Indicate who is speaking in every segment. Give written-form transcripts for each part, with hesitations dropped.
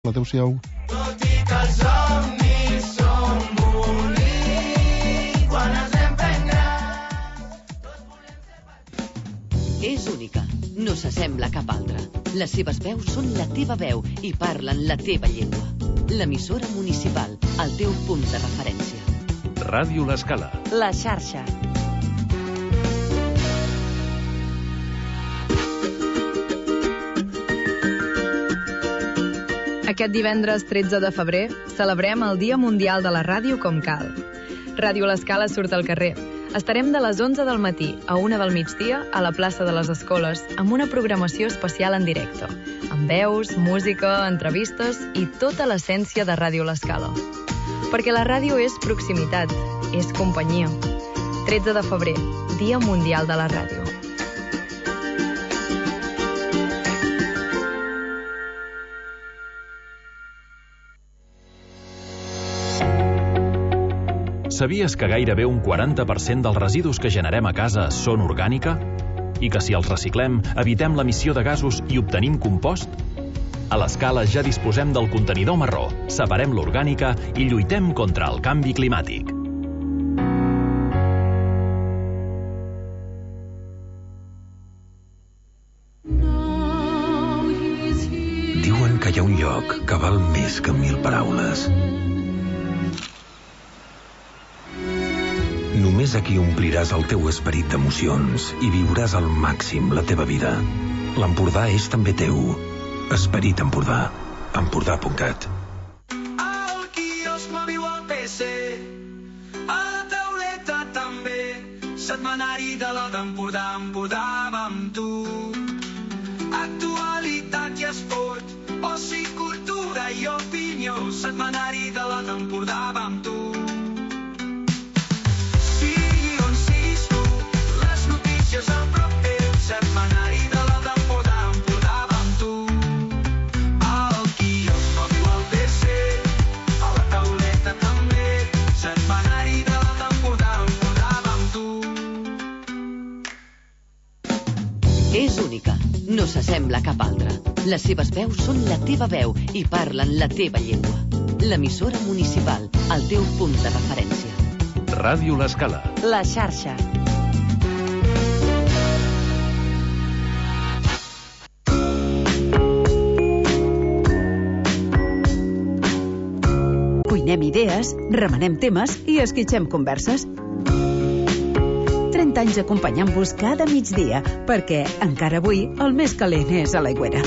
Speaker 1: Adéu-siau.
Speaker 2: Tot i que els somnis són bonics, quan ens anem fent grans, tots volem ser
Speaker 3: És única, no s'assembla a cap altra. Les seves veus són la teva veu i parlen la teva llengua. L'emissora municipal, el teu punt de referència.
Speaker 4: Ràdio L'Escala.
Speaker 5: La xarxa. Aquest divendres 13 de febrer celebrem el Dia Mundial de la Ràdio com cal. Ràdio L'Escala surt al carrer. Estarem de les 11 del matí a 1 del migdia a la plaça de les Escoles amb una programació especial en directe, amb veus, música, entrevistes i tota l'essència de Ràdio L'Escala. Perquè la ràdio és proximitat, és companyia. 13 de febrer, Dia Mundial de la Ràdio.
Speaker 4: Sabies que gairebé un 40% dels residus que generem a casa són orgànica? I que si els reciclem, evitem l'emissió de gasos i obtenim compost? A l'Escala ja disposem del contenidor marró, separem l'orgànica i lluitem contra el canvi climàtic.
Speaker 6: Diuen que hi ha un lloc que val més que 1000 paraules. Només aquí ompliràs el teu esperit d'emocions i viuràs al màxim la teva vida. L'Empordà és també teu. Esperit Empordà. Empordà.cat.
Speaker 2: al quiosc mòbil al PC, a la tauleta també, setmanari de la d'Empordà, Empordà va amb tu. Actualitat i esport, oci, cultura i opinió, setmanari de la d'Empordà va amb tu. Sigui on siguis tu, les notícies a prop teu, setmanari de la d'Empordà, Empordà va amb tu. Al quiosc mòbil al PC, a la tauleta també, setmanari de la d'Empordà, Empordà va amb tu.
Speaker 3: És única, no s'assembla a cap altra. Les seves veus són la teva veu i parlen la teva llengua. L'emissora municipal, el teu punt de referència.
Speaker 4: Ràdio L'Escala.
Speaker 5: La xarxa.
Speaker 7: Cuinem idees, remenem temes i esquitxem converses. 30 anys acompanyant-vos cada migdia, perquè encara avui el més calent és a l'Aigüera.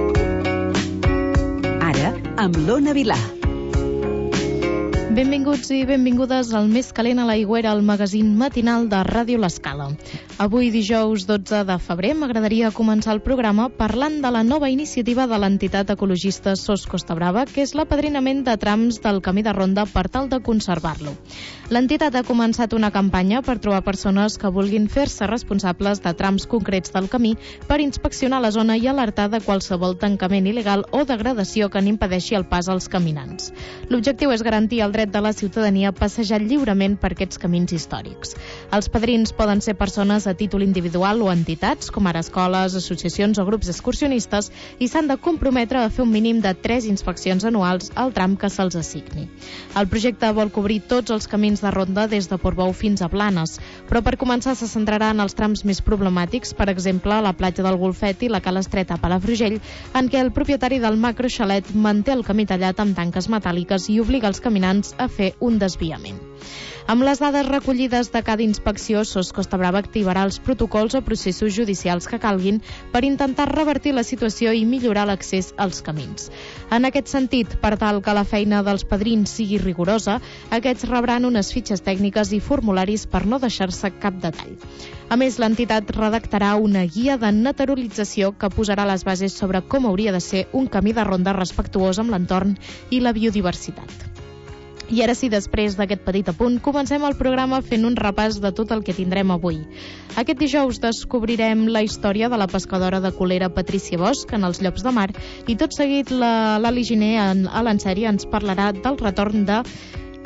Speaker 7: Ara, amb l'Ona Vilà.
Speaker 8: Benvinguts i benvingudes al Més calent a l'Aigüera, el magazín matinal de Ràdio L'Escala. Avui, dijous 12 de febrer, m'agradaria començar el programa parlant de la nova iniciativa de l'entitat ecologista SOS Costa Brava, que és l'apadrinament de trams del camí de ronda per tal de conservar-lo. L'entitat ha començat una campanya per trobar persones que vulguin fer-se responsables de trams concrets del camí per inspeccionar la zona i alertar de qualsevol tancament il·legal o degradació que n'impedeixi el pas als caminants. L'objectiu és garantir el dret de la ciutadania a passejar lliurement per aquests camins històrics. Els padrins poden ser persones a títol individual o entitats, com ara escoles, associacions o grups excursionistes, i s'han de comprometre a fer un mínim de 3 inspeccions anuals al tram que se'ls assigni. El projecte vol cobrir tots els camins de ronda des de Portbou fins a Blanes, però per començar se centrarà en els trams més problemàtics, per exemple, la platja del Golfet i la Cala Estreta a Palafrugell, en què el propietari del macroxalet manté el camí tallat amb tanques metàl·liques i obliga els caminants a fer un desviament. Amb les dades recollides de cada inspecció, SOS Costa Brava activarà els protocols o processos judicials que calguin per intentar revertir la situació i millorar l'accés als camins. En aquest sentit, per tal que la feina dels padrins sigui rigorosa, aquests rebran unes fitxes tècniques i formularis per no deixar-se cap detall. A més, l'entitat redactarà una guia de naturalització que posarà les bases sobre com hauria de ser un camí de ronda respectuós amb l'entorn i la biodiversitat. I ara sí, després d'aquest petit apunt, comencem el programa fent un repàs de tot el que tindrem avui. Aquest dijous descobrirem la història de la pescadora de Colera Patrícia Bosch en els llops de mar i tot seguit l'Ali Giner a l'Ensèrie ens parlarà del retorn de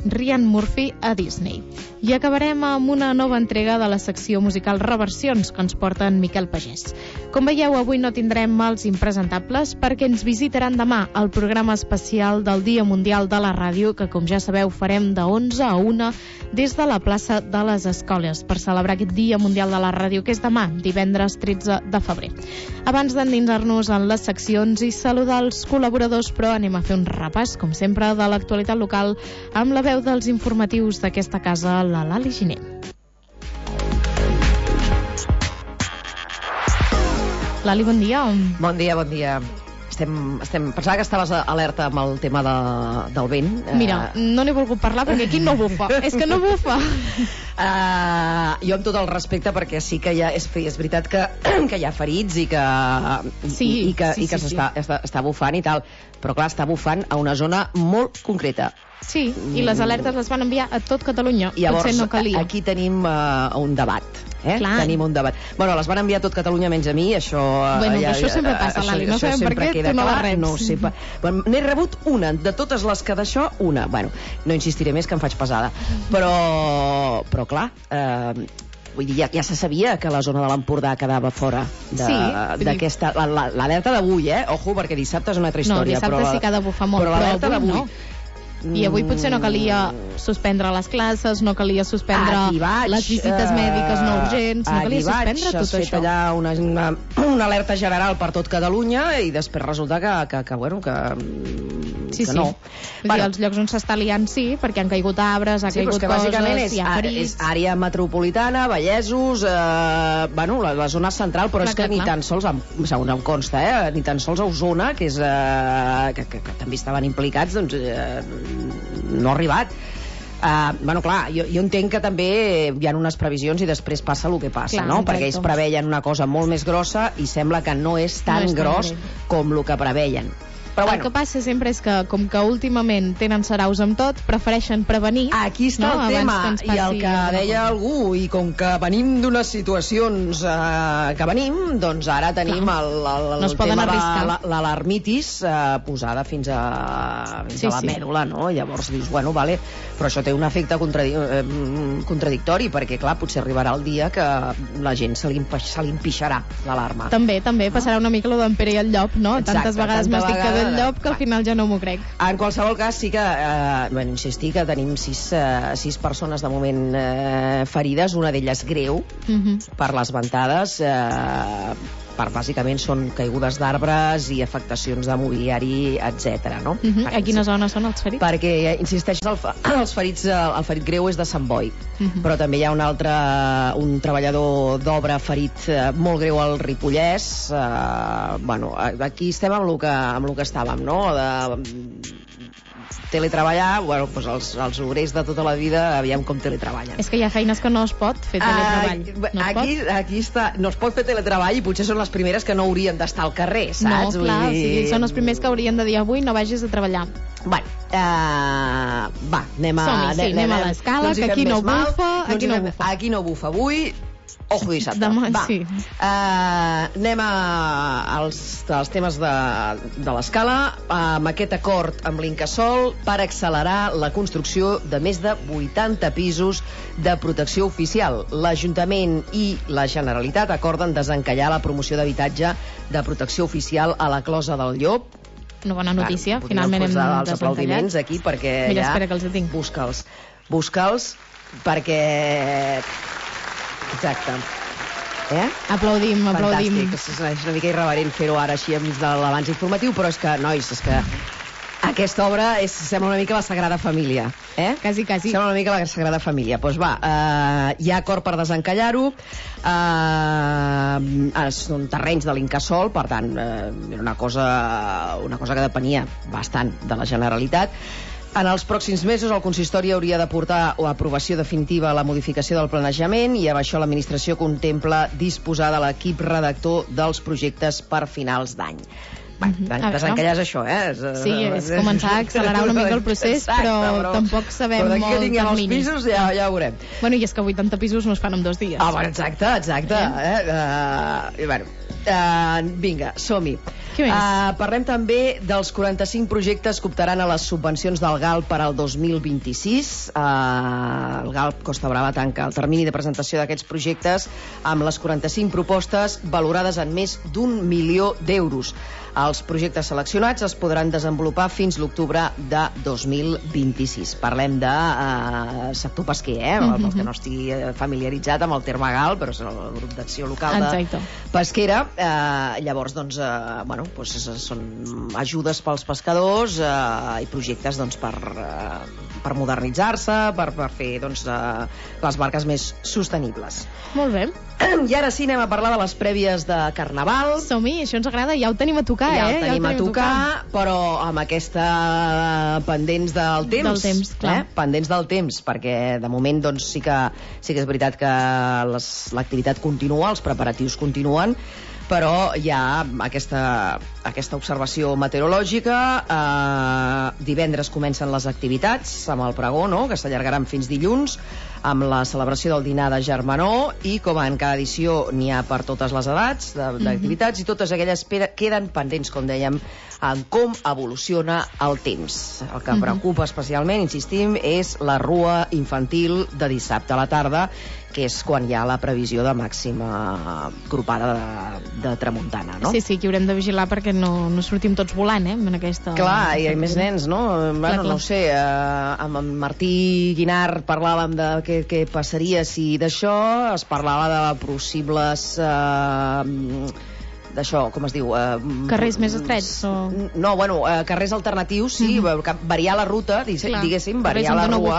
Speaker 8: Ryan Murphy a Disney. I acabarem amb una nova entrega de la secció musical Reversions que ens porta en Miquel Pagès. Com veieu, avui no tindrem els impresentables perquè ens visitaran demà al programa especial del Dia Mundial de la Ràdio que, com ja sabeu, farem de 11 a 1 des de la plaça de les Escoles per celebrar aquest Dia Mundial de la Ràdio que és demà, divendres 13 de febrer. Abans d'endinsar-nos en les seccions i saludar els col·laboradors, però anem a fer un repàs, com sempre, de l'actualitat local amb la veu dels informatius d'aquesta casa, la Lali Giner. Lali, bon dia.
Speaker 1: Bon dia, bon dia. Pensava que estaves alerta amb el tema del vent.
Speaker 8: Mira, no n'he volgut parlar perquè aquí no bufa. És que no bufa.
Speaker 1: Jo amb tot el respecte, perquè sí que és veritat que hi ha ferits i que s'està bufant i tal, però clar, està bufant a una zona molt concreta.
Speaker 8: Sí, i les alertes les van enviar a tot Catalunya.
Speaker 1: Llavors,
Speaker 8: potser no calia.
Speaker 1: aquí tenim un debat. Tenim un debat. Bueno, les van enviar a tot Catalunya menys a mi, això...
Speaker 8: Bueno, això sempre passa, Lali, no sabem per què tu no la reps.
Speaker 1: No ho sé. Bueno, n'he rebut una, de totes les que d'això, una. Bueno, no insistiré més, que em faig pesada. Però clar... Vull dir, ja se sabia que la zona de l'Empordà quedava fora d'aquesta... L'alerta d'avui, Ojo, perquè dissabte és una altra història.
Speaker 8: No, dissabte sí que ha de bufar molt, però
Speaker 1: l'alerta d'avui...
Speaker 8: No. I avui potser no calia suspendre les classes, no calia suspendre les visites mèdiques no urgents, no calia suspendre tot això.
Speaker 1: Has fet allà una alerta general per tot Catalunya i després resulta que no.
Speaker 8: Els llocs on s'està liant perquè han caigut arbres, ha caigut coses, hi ha ferits.
Speaker 1: És àrea metropolitana, Vallesos, la zona central, però és que ni tan sols, segons em consta, ni tan sols a Osona, que que també estaven implicats, doncs no ha arribat. Clar, jo entenc que també hi ha unes previsions i després passa el que passa, no? Perquè ells preveien una cosa molt més grossa i sembla que no és tan gros com el que preveien. Però
Speaker 8: el que passa sempre és que, com que últimament tenen saraus amb tot, prefereixen prevenir.
Speaker 1: Aquí està el tema, i el que deia algú, i com que venim d'unes situacions que venim, doncs ara tenim el tema de l'alarmitis posada fins a la mèdula, no? Llavors dius, bueno, vale, però això té un efecte contradictori, perquè, clar, potser arribarà el dia que la gent se li empixarà l'alarma.
Speaker 8: També passarà una mica lo d'en Pere i el llop, no? Tantes vegades m'estic quedant llop que al final ja no m'ho crec.
Speaker 1: En qualsevol cas sí que insistir que tenim 6 persones de moment ferides, una d'elles greu per les ventades, bàsicament són caigudes d'arbres i afectacions de mobiliari, etc. No?
Speaker 8: A quina zona són els ferits?
Speaker 1: Perquè, insisteixes, el ferit greu és de Sant Boi, però també hi ha un treballador d'obra ferit molt greu al Ripollès. Aquí estem amb el que estàvem, no? Teletreballar, els obrers de tota la vida aviam com teletreballen.
Speaker 8: És que hi ha feines que no es pot fer teletreball.
Speaker 1: Aquí està, no es pot fer teletreball i potser són les primeres que no haurien d'estar al carrer, saps?
Speaker 8: No, clar, són els primers que haurien de dir avui no vagis a treballar.
Speaker 1: Anem
Speaker 8: a l'escala, que aquí no bufa.
Speaker 1: Aquí no bufa avui. Ojo dissabte.
Speaker 8: Demà, sí.
Speaker 1: Anem als temes de l'escala, amb aquest acord amb l'Incasòl per accelerar la construcció de més de 80 pisos de protecció oficial. L'Ajuntament i la Generalitat acorden desencallar la promoció d'habitatge de protecció oficial a la Closa del Llop.
Speaker 8: Una bona notícia, finalment hem
Speaker 1: desencallat. Els aplaudiments aquí, perquè
Speaker 8: mira, espera que els tinc.
Speaker 1: Busca'ls, perquè... Exacte.
Speaker 8: Aplaudim.
Speaker 1: Fantàstic, és una mica irreverent fer-ho ara així enmig de l'abans informatiu, però és que, nois, aquesta obra sembla una mica la Sagrada Família.
Speaker 8: Quasi.
Speaker 1: Sembla una mica la Sagrada Família. Doncs hi ha acord per desencallar-ho. Són terrenys de l'Incasòl, per tant, era una cosa que depenia bastant de la Generalitat. En els pròxims mesos el consistori hauria de portar a aprovació definitiva la modificació del planejament i amb això l'administració contempla disposar de l'equip redactor dels projectes per finals d'any. Desencallar és això,
Speaker 8: Sí, és començar a accelerar una mica el procés, però tampoc sabem molt
Speaker 1: terminis. Però d'aquí que tinguem els pisos ja ho veurem.
Speaker 8: I és que 80 pisos no es fan en 2 dies.
Speaker 1: Exacte. Vinga, som-hi.
Speaker 8: Què més?
Speaker 1: Parlem també dels 45 projectes que optaran a les subvencions del GALP per al 2026. El GALP Costa Brava tanca el termini de presentació d'aquests projectes amb les 45 propostes valorades en més d'1 milió d'euros. Els projectes seleccionats es podran desenvolupar fins l'octubre de 2026. Parlem de sector pesquer, pel que no estigui familiaritzat amb el terme GALP, però és el grup d'acció local de pesquera. Llavors, doncs, són ajudes pels pescadors i projectes per modernitzar-se, per fer les barques més sostenibles.
Speaker 8: Molt bé.
Speaker 1: I ara sí, anem a parlar de les prèvies de Carnaval.
Speaker 8: Som-hi, això ens agrada, ja ho tenim a tocar,
Speaker 1: ja ho tenim a tocar, però amb aquesta pendents del temps.
Speaker 8: Del temps, clar.
Speaker 1: Pendents del temps, perquè de moment doncs, sí que és veritat que l'activitat continua, els preparatius continuen, però hi ha aquesta observació meteorològica. Divendres comencen les activitats amb el pregó, no?, que s'allargaran fins dilluns, amb la celebració del dinar de Germanor, i com en cada edició n'hi ha per totes les edats d'activitats, i totes aquelles queden pendents, com dèiem, en com evoluciona el temps. El que preocupa especialment, insistim, és la rua infantil de dissabte a la tarda, que és quan hi ha la previsió de màxima gropada de tramuntana, no?
Speaker 8: Sí, que haurem de vigilar perquè no sortim tots volant, en aquesta...
Speaker 1: Clar, i més nens, no? Bueno, no ho sé, amb en Martí Guinart parlàvem de què passaria si d'això, es parlava de possibles... d'això, com es diu?
Speaker 8: Carrers més estrets?
Speaker 1: No, carrers alternatius, sí, variar la ruta, diguéssim, variar la rua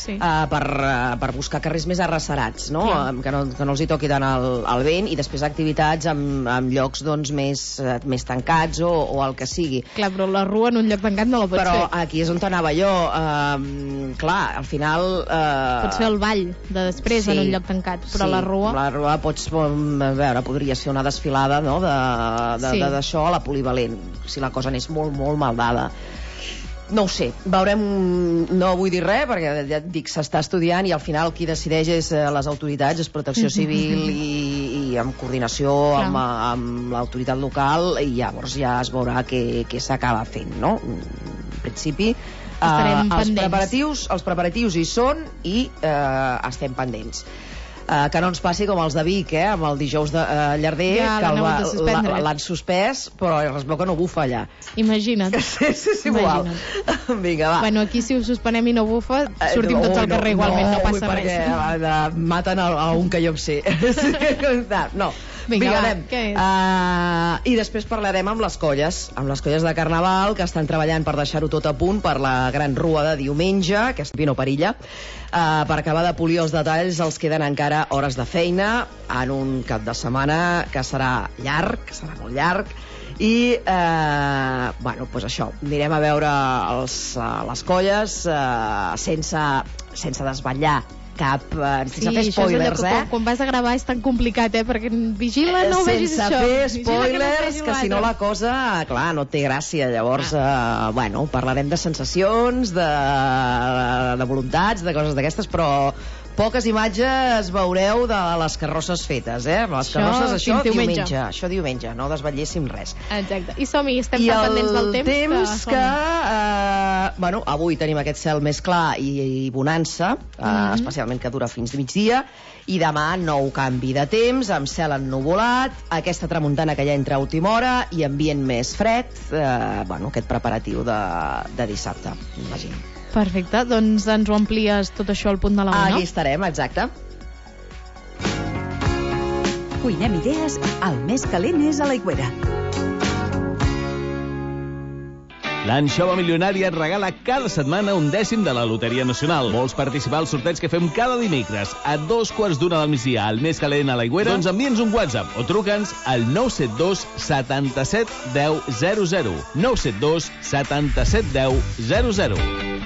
Speaker 1: per buscar carrers més arrecerats, no? Que no els hi toqui tant el vent, i després activitats en llocs més tancats o el que sigui.
Speaker 8: Clar, però la rua en un lloc tancat no la pots fer.
Speaker 1: Però aquí és on anava jo. Clar, al final...
Speaker 8: Pots fer el ball de després en un lloc tancat, però la rua...
Speaker 1: La rua pots... A veure, podria ser una desfilada, no?, d'això a la polivalent, si la cosa anés molt, molt mal dada. No ho sé, veurem, no vull dir res, perquè ja et dic, s'està estudiant, i al final qui decideix és les autoritats, és Protecció Civil, i en coordinació amb l'autoritat local, i llavors ja es veurà què s'acaba fent, no? En principi, els preparatius hi són i estem pendents. Que no ens passi com els de Vic, amb el dijous de Llarder, que l'han suspès, però es veu que no bufa allà.
Speaker 8: Imagina't.
Speaker 1: És igual. Vinga, va.
Speaker 8: Bueno, aquí si ho suspenem i no bufa, sortim tots al carrer igualment, no passa res.
Speaker 1: Perquè maten a un que jo em sé. No. Vinga, anem. I després parlarem amb les colles de Carnaval, que estan treballant per deixar-ho tot a punt per la gran rua de diumenge, que és Pino Perilla. Per acabar de polir els detalls, els queden encara hores de feina en un cap de setmana que serà llarg, que serà molt llarg, i això, anirem a veure les colles sense desvetllar cap, sense fer spoilers,
Speaker 8: quan vas a gravar és tan complicat, perquè vigila, no vegis això.
Speaker 1: Sense fer spoilers, que si no la cosa, clar, no té gràcia. Llavors, parlarem de sensacions, de voluntats, de coses d'aquestes, però poques imatges veureu de les carrosses fetes, Les carrosses, això diumenge, no desvetlléssim res.
Speaker 8: Exacte. I som-hi, estem tan pendents del temps.
Speaker 1: I el temps que avui tenim aquest cel més clar i bonança, especialment que dura fins migdia, i demà nou canvi de temps, amb cel ennuvolat, aquesta tramuntana que ja entra a última hora i ambient més fred, aquest preparatiu de dissabte, imagino.
Speaker 8: Perfecte, doncs ens ho amplies tot això al punt de la 1, no?
Speaker 1: Aquí estarem, exacte.
Speaker 7: Cuinem idees, el més calent és a l'Aigüera.
Speaker 9: L'Anxova Milionària et regala cada setmana un dècim de la Loteria Nacional. Vols participar al sorteig que fem cada dimecres a 2:15 del migdia al més calent a l'Aigüera? Doncs envia'ns un WhatsApp o truca'ns al 972 77 10 00. 972 77 10 00.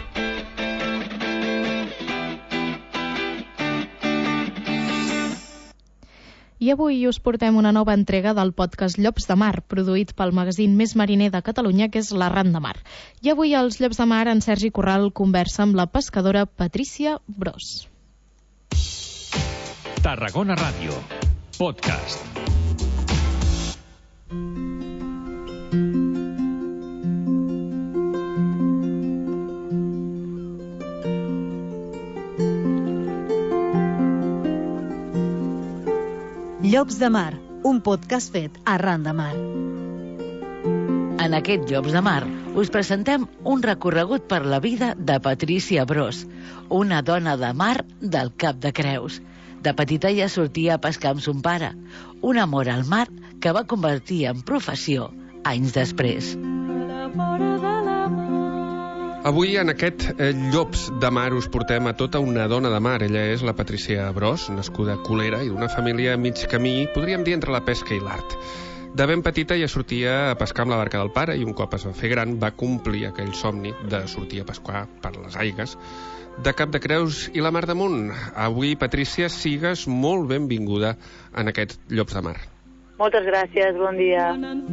Speaker 8: I avui us portem una nova entrega del podcast Llops de Mar, produït pel magazín més mariner de Catalunya, que és l'Arran de Mar. I avui als Llops de Mar, en Sergi Corral conversa amb la pescadora Patrícia Bros.
Speaker 4: Tarragona Ràdio, podcast.
Speaker 7: Llops de mar, un podcast fet arran de mar.
Speaker 10: En aquest Llops de mar us presentem un recorregut per la vida de Patrícia Bros, una dona de mar del Cap de Creus. De petita ja sortia a pescar amb son pare, un amor al mar que va convertir en professió anys després.
Speaker 11: Avui en aquest Llops de mar us portem a tota una dona de mar. Ella és la Patrícia Bros, nascuda a Colera i d'una família a mig camí, podríem dir, entre la pesca i l'art. De ben petita ja sortia a pescar amb la barca del pare i un cop es va fer gran va complir aquell somni de sortir a pescar per les aigues de Cap de Creus i la Mar d'Amunt. Avui, Patrícia, sigues molt benvinguda en aquest Llops de mar.
Speaker 12: Moltes gràcies, bon dia.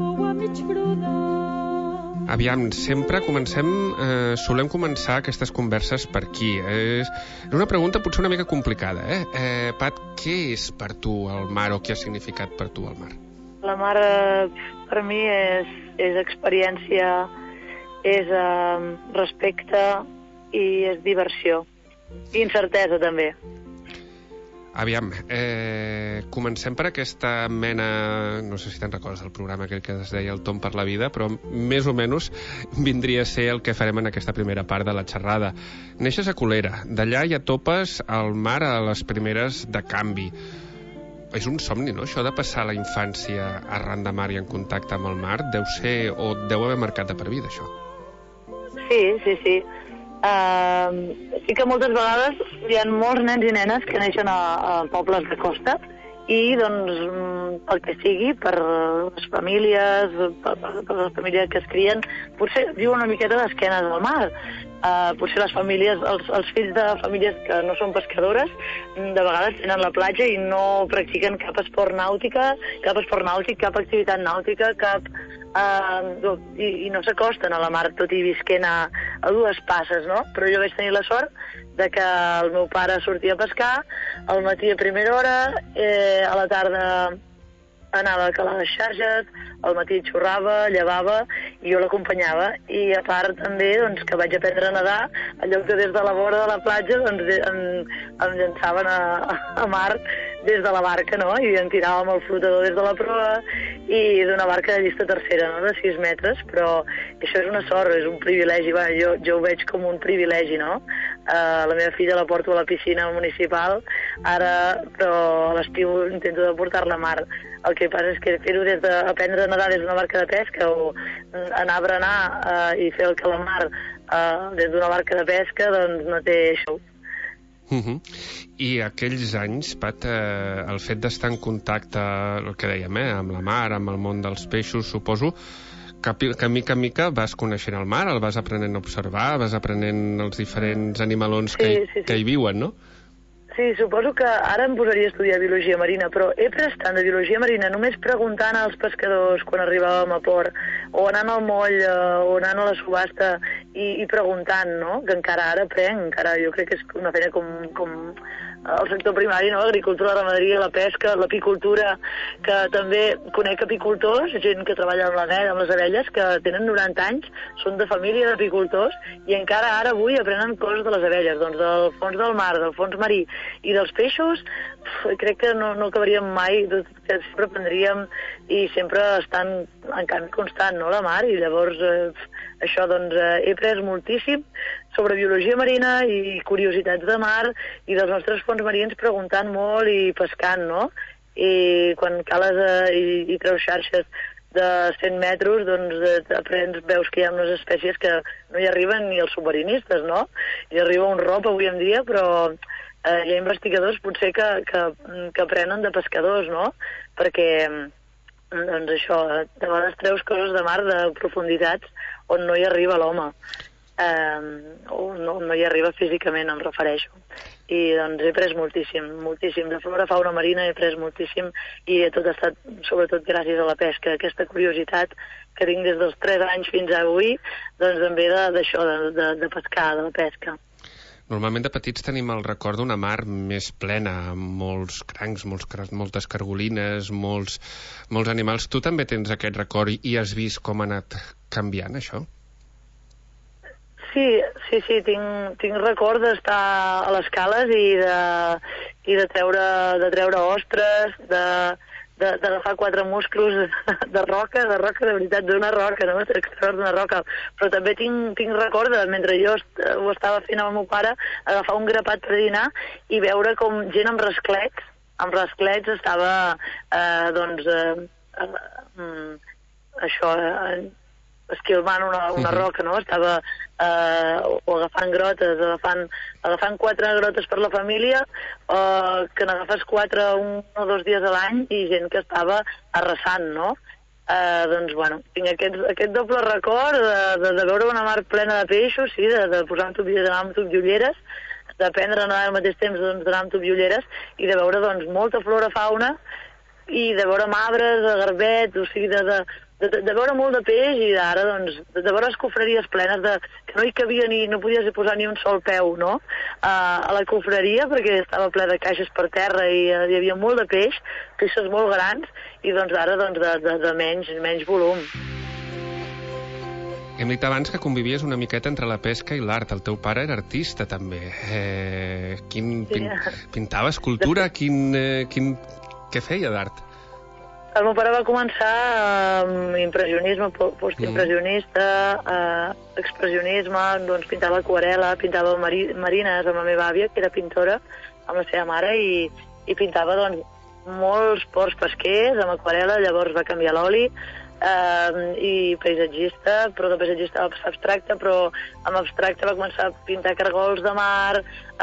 Speaker 11: Aviam, sempre solem començar aquestes converses per aquí. És una pregunta potser una mica complicada, Pat, què és per tu el mar o què ha significat per tu el mar?
Speaker 12: La mar per mi és experiència, és respecte i és diversió. I incertesa també.
Speaker 11: Aviam, comencem per aquesta mena, no sé si te'n recordes del programa aquell que es deia El Tom per la vida, però més o menys vindria a ser el que farem en aquesta primera part de la xerrada. Neixes a Colera, d'allà ja topes al mar a les primeres de canvi. És un somni, no?, això de passar la infància arran de mar i en contacte amb el mar. Deu ser, o deu haver marcat de per vida, això.
Speaker 12: Sí. Sí que moltes vegades hi ha molts nens i nenes que neixen a pobles de costa i, doncs, pel que sigui, per les famílies, per les famílies que es crien, potser viuen una miqueta d'esquenes al mar. Potser les famílies, els fills de famílies que no són pescadores, de vegades tenen la platja i no practiquen cap esport nàutic, cap activitat nàutica, i no s'acosten a la mar, tot i visquent a dues passes, no? Però jo vaig tenir la sort de que el meu pare sortia a pescar, al matí a primera hora, a la tarda anava a calar les xarxes, al matí xurrava, llevava, i jo l'acompanyava. I a part també, doncs, que vaig aprendre a nedar, en lloc de des de la vora de la platja, doncs em llançaven a mar des de la barca, no? I em tirava amb el flotador des de la proa, i d'una barca de llista tercera, no?, de 6 metres, però això és una sort, és un privilegi. Bueno, jo ho veig com un privilegi, no? La meva filla la porto a la piscina municipal, però a l'estiu intento de portar-la a mar. El que passa és que fer-ho des d'aprendre a nedar des d'una barca de pesca o anar a berenar i fer el calamar des d'una barca de pesca, doncs no té això.
Speaker 11: I aquells anys, Pat, el fet d'estar en contacte, el que dèiem, amb la mar, amb el món dels peixos, suposo que mica en mica vas coneixent el mar, el vas aprenent a observar, vas aprenent els diferents animalons que hi viuen, no?
Speaker 12: Sí, suposo que ara em posaria a estudiar biologia marina, però he pres tant de biologia marina només preguntant als pescadors quan arribàvem a port, o anant al moll, o anant a la subhasta i preguntant, no? Que encara ara aprenc, encara jo crec que és una feina com el sector primari, no? L'agricultura, la ramaderia, la pesca, l'apicultura, que també conec apicultors, gent que treballa amb amb les abelles, que tenen 90 anys, són de família d'apicultors, i encara ara avui aprenen coses de les abelles, doncs del fons del mar, del fons marí, i dels peixos, crec que no acabaríem mai, sempre aprendríem i sempre estan en canvi constant, no?, la mar, i llavors això, doncs, he après moltíssim sobre biologia marina i curiositats de mar i dels nostres fons marins preguntant molt i pescant, no? I quan cales i treus xarxes de 100 metres, doncs aprens, veus que hi ha unes espècies que no hi arriben ni els submarinistes, no? Hi arriba un rop avui en dia, però hi ha investigadors potser que aprenen de pescadors, no? Perquè, doncs això, de vegades treus coses de mar de profunditats on no hi arriba l'home, o no hi arriba físicament, em refereixo. I doncs he après moltíssim de flora, fauna marina, he après moltíssim, i tot ha estat sobretot gràcies a la pesca, aquesta curiositat que tinc des dels 3 anys fins a avui, doncs també d'això, de pescar, de la pesca.
Speaker 11: Normalment de petits tenim el record d'una mar més plena, amb molts crancs, moltes cargolines, molts animals. Tu també tens aquest record i has vist com ha anat canviant, això?
Speaker 12: Sí, tinc record d'estar a les cales i de treure ostres, d'agafar 4 musclos de roca, de veritat, d'una roca, no? Extreure d'una roca. Però també tinc record de, mentre jo ho estava fent amb el meu pare, agafar un grapat per dinar i veure com gent amb rasclets estava, esquilmant una roca, no? Estava o agafant grotes, agafant 4 grotes per la família, que n'agafes 4 1 o 2 dies a l'any, i gent que estava arrasant, no? Doncs, bueno, tinc aquest doble record de veure una mar plena de peixos, sí, de posar d'anar amb tub i ulleres, d'aprendre a nedar al mateix temps d'anar amb tub i ulleres, i de veure, doncs, molta flora, fauna, i de veure mabres, garbets, o sigui, de veure molt de peix, i d'ara, doncs, de veure escofreries plenes que no hi cabia no podies posar ni un sol peu, no?, a la cofreria, perquè estava ple de caixes per terra i hi havia molt de peixos molt grans, i doncs ara, doncs, de menys volum.
Speaker 11: Hem dit abans que convivies una miqueta entre la pesca i l'art. El teu pare era artista, també. Pintava escultura? Què feia d'art?
Speaker 12: El meu pare va començar amb impressionisme, postimpressionista, expressionisme, doncs pintava aquarel·la, pintava marines amb la meva àvia, que era pintora, amb la seva mare, i pintava, doncs, molts ports pesquers amb aquarel·la, llavors va canviar l'oli, i paisatgista, però de paisatgista va passar abstracte, però amb abstracte va començar a pintar cargols de mar,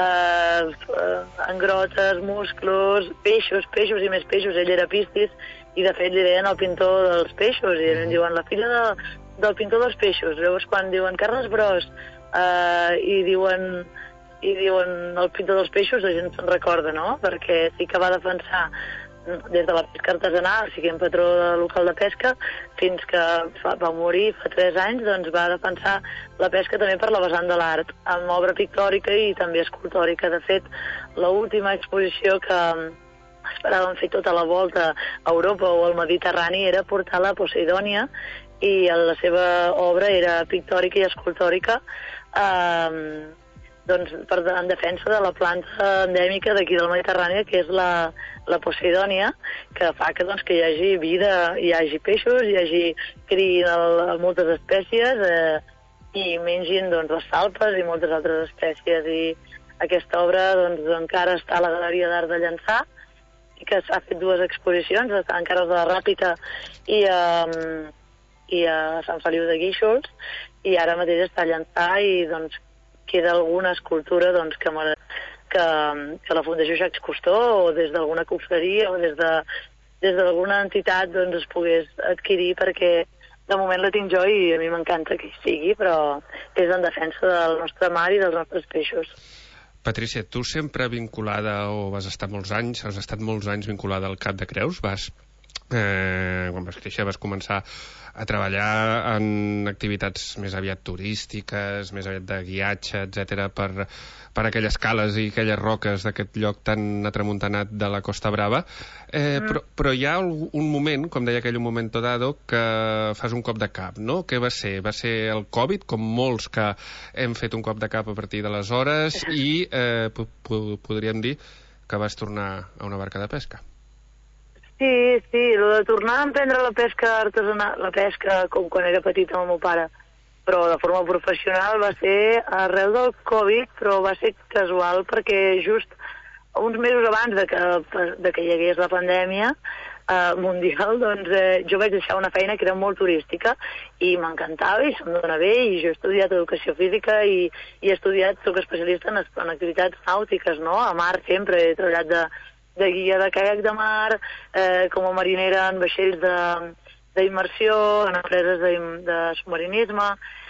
Speaker 12: engrotes, musclos, peixos i més peixos. Ell era piscis, i de fet li deien el pintor dels peixos, i em diuen la filla del pintor dels peixos. Llavors quan diuen Carles Bros i diuen el pintor dels peixos, la gent se'n recorda, no? Perquè sí que va defensar des de la pesca artesanal, siguent patró local de pesca, fins que va morir fa 3 anys, doncs va defensar la pesca també per la vessant de l'art, amb obra pictòrica i també escultòrica. De fet, l'última exposició que esperàvem fer tota la volta a Europa o al Mediterrani era portar la Poseidònia, i la seva obra era pictòrica i escultòrica, doncs, en defensa de la planta endèmica d'aquí del Mediterrani, que és la Poseidònia, que fa que hi hagi vida, hi hagi peixos, hi hagi criïn moltes espècies, i mengin les salpes i moltes altres espècies. I aquesta obra encara està a la Galeria d'Art de Llançà, i que s'ha fet 2 exposicions, encara de la Ràpita i a Sant Feliu de Guíxols, i ara mateix està a Llançà, i queda alguna escultura que la Fundació Jacques Cousteau, o des d'alguna cofreria, o des d'alguna entitat es pogués adquirir, perquè de moment la tinc jo i a mi m'encanta que hi sigui, però és en defensa del nostre mar i dels nostres peixos.
Speaker 11: Patrícia, tu sempre vinculada, o has estat molts anys vinculada al Cap de Creus? Quan vas créixer vas començar a treballar en activitats més aviat turístiques, més aviat de guiatge, etc., per aquelles cales i aquelles roques d'aquest lloc tan atramuntanat de la Costa Brava. Però hi ha un moment, com deia aquell, un momento dado, que fas un cop de cap, no? Què va ser? Va ser el Covid, com molts que hem fet un cop de cap a partir d'aleshores, i podríem dir que vas tornar a una barca de pesca.
Speaker 12: Sí, el de tornar a emprendre la pesca artesanal, la pesca com quan era petita amb el meu pare, però de forma professional, va ser arrel del Covid, però va ser casual, perquè just uns mesos abans de que hi hagués la pandèmia mundial, jo vaig deixar una feina que era molt turística i m'encantava i se'm dona bé, i jo he estudiat educació física i he estudiat, soc especialista en activitats nàutiques, no? A mar sempre he treballat de guia de caiac de mar, com a marinera en vaixells d'immersió, en empreses de submarinisme,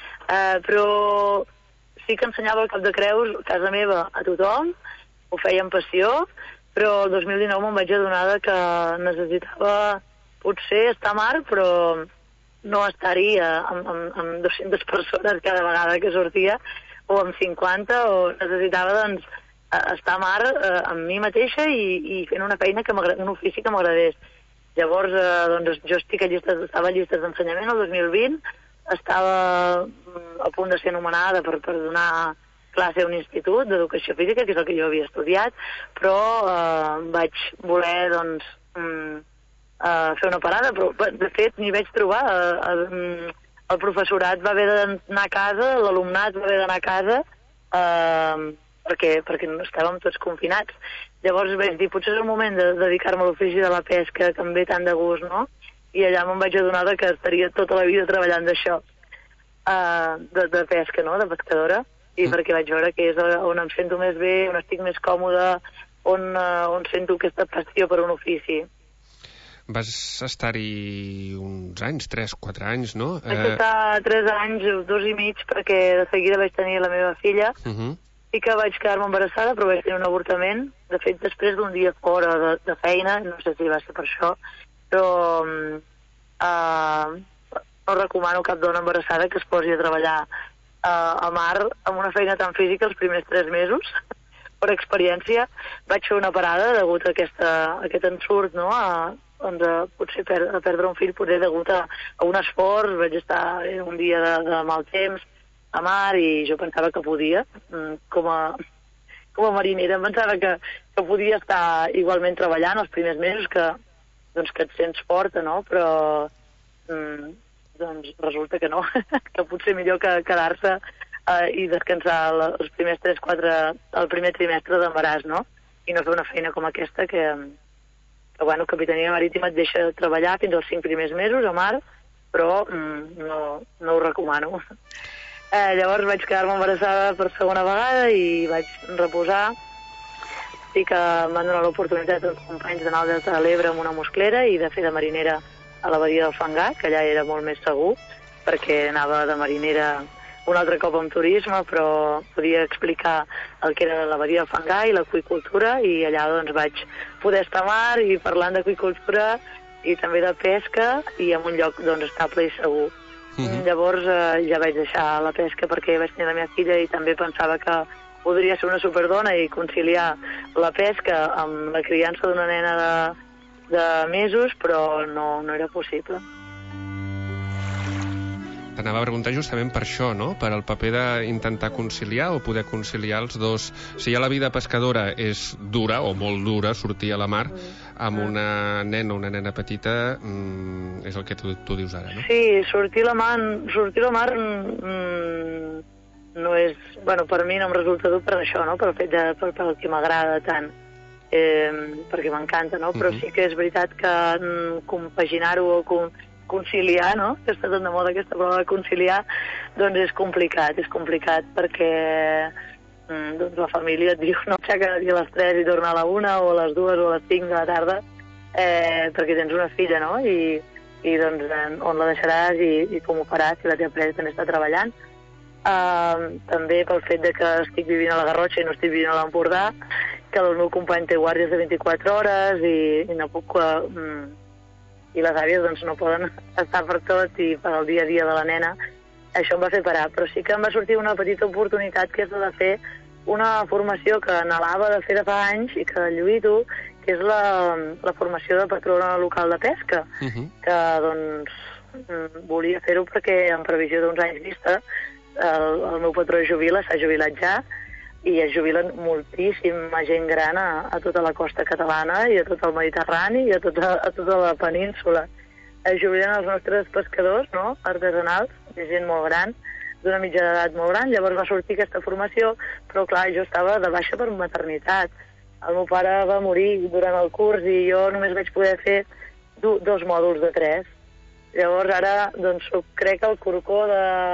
Speaker 12: però sí que ensenyava el Cap de Creus a casa meva a tothom, ho feia amb passió, però el 2019 me'n vaig adonar que necessitava potser estar a mar, però no estar-hi amb 200 persones cada vegada que sortia, o amb 50, o necessitava, estar a mar amb mi mateixa i fent una feina, un ofici que m'agradés. Llavors, jo estava a llistes d'ensenyament el 2020, estava a punt de ser nomenada per donar classe a un institut d'educació física, que és el que jo havia estudiat, però vaig voler, doncs, fer una parada, però de fet m'hi vaig trobar. El professorat va haver d'anar a casa, l'alumnat va haver d'anar a casa, perquè estàvem tots confinats. Llavors vaig dir, potser és el moment de dedicar-me a l'ofici de la pesca, que em ve tant de gust, no? I allà me'n vaig adonar que estaria tota la vida treballant d'això, de pesca, no?, de pescadora, i perquè vaig veure que és on em sento més bé, on estic més còmode, on sento aquesta passió per un ofici.
Speaker 11: Vas estar-hi uns anys, 3-4 anys, no?
Speaker 12: Vaig estar 3 anys, 2 i mig, perquè de seguida vaig tenir la meva filla, i que vaig quedar-me embarassada, però vaig tenir un avortament. De fet, després d'un dia fora de feina, no sé si va ser per això, però no recomano cap dona embarassada que es posi a treballar a mar amb una feina tan física els primers 3 mesos. Per experiència, vaig fer una parada degut a aquest ensurt, no?, potser a perdre un fill, potser degut a un esforç. Vaig estar un dia de mal temps a mar i jo pensava que podia, com a marinera, em pensava que podia estar igualment treballant els primers mesos, que et sents forta, no? Però doncs resulta que no, que potser millor que quedar-se i descansar els primers 3-4, el primer trimestre d'embaràs, no? I no fer una feina com aquesta que Capitania Marítima et deixa treballar fins als 5 primers mesos a mar, però no ho recomano. Llavors vaig quedar-me embarassada per segona vegada i vaig reposar. Sí que em van donar l'oportunitat als companys d'anar al Delta de l'Ebre amb una mosclera i de fer de marinera a la badia del Fangar, que allà era molt més segur, perquè anava de marinera un altre cop amb turisme, però podia explicar el que era la badia del Fangar i l'aqüicultura, i allà doncs vaig poder estar a mar i parlant d'aqüicultura i també de pesca i en un lloc doncs estable i segur. Llavors ja vaig deixar la pesca perquè vaig tenir la meva filla i també pensava que podria ser una superdona i conciliar la pesca amb la criança d'una nena de mesos, però no era possible.
Speaker 11: T'anava a preguntar justament per això, no? Per el paper d'intentar conciliar o poder conciliar els dos. Si ja la vida pescadora és dura, o molt dura, sortir a la mar, amb una nena petita, és el que tu dius ara, no?
Speaker 12: Sí, sortir a la mar no és... Bueno, per mi no em resulta dur per això, no? Pel que m'agrada tant, perquè m'encanta, no? Però sí que és veritat que compaginar-ho o conciliar, no?, que està tan de moda aquesta paraula de conciliar, doncs és complicat perquè doncs la família et diu no aixecar a les 3 i tornar a la 1 o a les 2 o a les 5 de la tarda perquè tens una filla, no?, i doncs on la deixaràs i com ho faràs si la teva parella també està treballant. També pel fet de que estic vivint a la Garrotxa i no estic vivint a l'Empordà, que el meu company té guàrdies de 24 hores i no puc... i les àvies doncs no poden estar per tot i per al dia a dia de la nena. Això em va fer parar, però sí que em va sortir una petita oportunitat, que és la de fer una formació que anhelava de fer de fa anys i que lluito, que és la formació de patrona local de pesca, que doncs volia fer-ho perquè en previsió d'uns anys vista el meu patró s'ha jubilat ja, i es jubilen moltíssima gent gran a tota la costa catalana i a tot el Mediterrani i a tota la península. Es jubilen els nostres pescadors, no?, artesanals, de gent molt gran, d'una mitjana d'edat molt gran. Llavors va sortir aquesta formació, però clar, jo estava de baixa per maternitat. El meu pare va morir durant el curs i jo només vaig poder fer 2 mòduls de 3. Llavors ara, doncs, crec que el corcó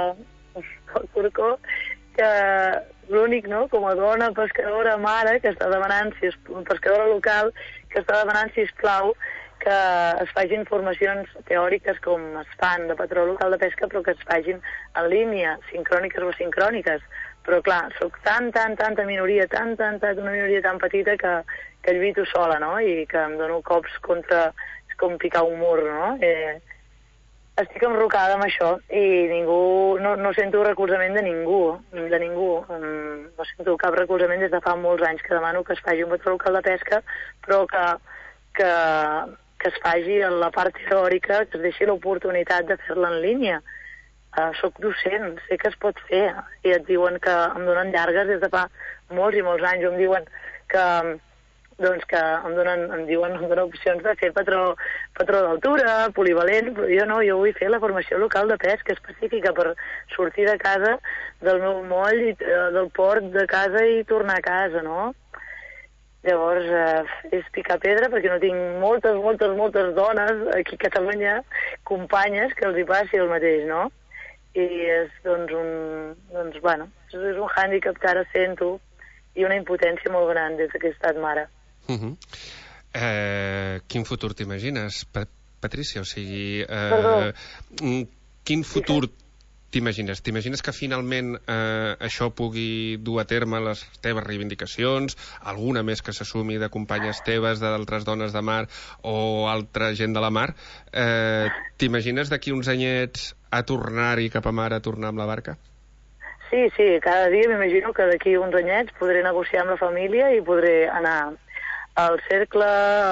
Speaker 12: que l'únic, no?, com a dona pescadora mare que està demanant, pescadora local, que està demanant, sisplau, que es fagin formacions teòriques com es fan de patró local de pesca, però que es fagin en línia, sincròniques o asincròniques. Però clar, soc tanta minoria, una minoria tan petita que lluito sola, no?, i que em dono cops contra... és com picar un mur, no?, estic enrocada amb això i no sento recolzament de ningú. No sento cap recolzament des de fa molts anys que demano que es faci un patró local de pesca, però que es faci en la part teòrica, que es deixi l'oportunitat de fer-la en línia. soc docent, sé que es pot fer, i et diuen que em donen llargues des de fa molts i molts anys, em diuen que em donen opcions de fer patró d'altura, polivalent, però jo no, jo vull fer la formació local de pesca específica per sortir de casa, del meu moll, del port de casa i tornar a casa, no? Llavors, és picar pedra perquè no tinc moltes dones aquí a Catalunya, companyes, que els hi passi el mateix, no? I és, és un hàndicap que ara sento i una impotència molt gran des que he estat mare.
Speaker 11: Quin futur t'imagines, Patrícia? O sigui, quin futur t'imagines? T'imagines que finalment això pugui dur a terme les teves reivindicacions, alguna més que s'assumi de companyes teves, d'altres dones de mar o altra gent de la mar? T'imagines d'aquí uns anyets a tornar-hi cap a mar, a tornar amb la barca?
Speaker 12: Sí, cada dia m'imagino que d'aquí uns anyets podré negociar amb la família i podré anar al cercle,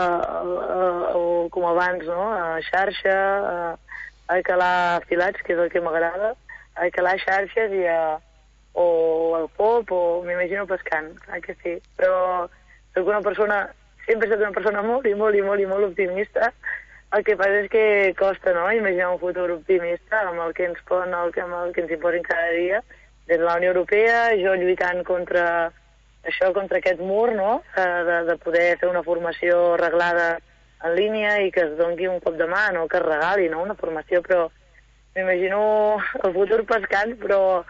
Speaker 12: o com abans, no? A xarxa, a calar filats, que és el que m'agrada, a calar xarxes o al pop, o m'imagino pescant, que sí. Però soc una persona, sempre he estat una persona molt optimista. El que passa és que costa, no?, imaginar un futur optimista amb el que ens imposin cada dia. Des de la Unió Europea, jo lluitant contra aquest mur, no?, de poder fer una formació reglada en línia i que es doni un cop de mà, no que es regali, no?, una formació, però m'imagino el futur pescant, però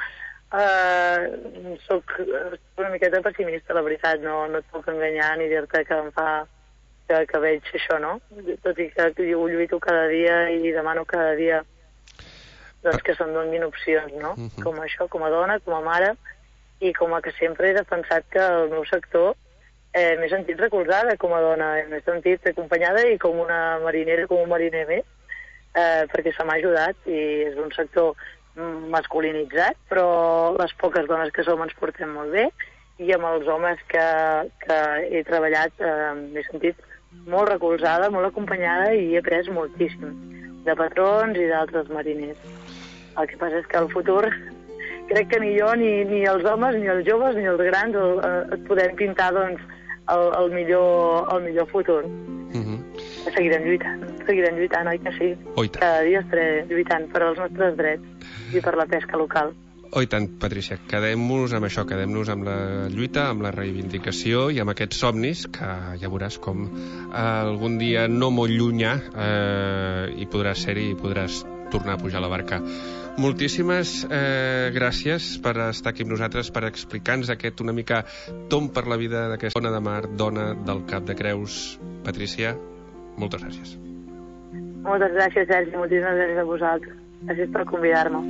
Speaker 12: soc una miqueta pessimista, la veritat, no et puc enganyar ni dir-te que em fa que veig això, no? Tot i que jo lluito cada dia i demano cada dia que se'm donin opcions, no? Com això, com a dona, com a mare, i com a que sempre he defensat que el meu sector m'he sentit recolzada com a dona, m'he sentit acompanyada i com una marinera, com un mariner més, perquè se m'ha ajudat i és un sector masculinitzat, però les poques dones que som ens portem molt bé i amb els homes que he treballat m'he sentit molt recolzada, molt acompanyada i he après moltíssim de patrons i d'altres mariners. El que passa és que el futur crec que ni jo, ni els homes, ni els joves, ni els grans et podem pintar el millor futur. Seguirem lluitant, oi que sí? Cada dia estaré lluitant per als nostres drets i per la pesca local.
Speaker 11: Oh, i tant, Patrícia, quedem-nos amb això, quedem-nos amb la lluita, amb la reivindicació i amb aquests somnis que ja veuràs com algun dia no molt llunyà hi podràs ser-hi i podràs tornar a pujar a la barca. Moltíssimes gràcies per estar aquí amb nosaltres, per explicar-nos aquest una mica tomb per la vida d'aquesta dona de mar, dona del Cap de Creus. Patrícia, moltes gràcies.
Speaker 12: Moltes gràcies, Sergi, moltíssimes gràcies a vosaltres. Gràcies per convidar-me.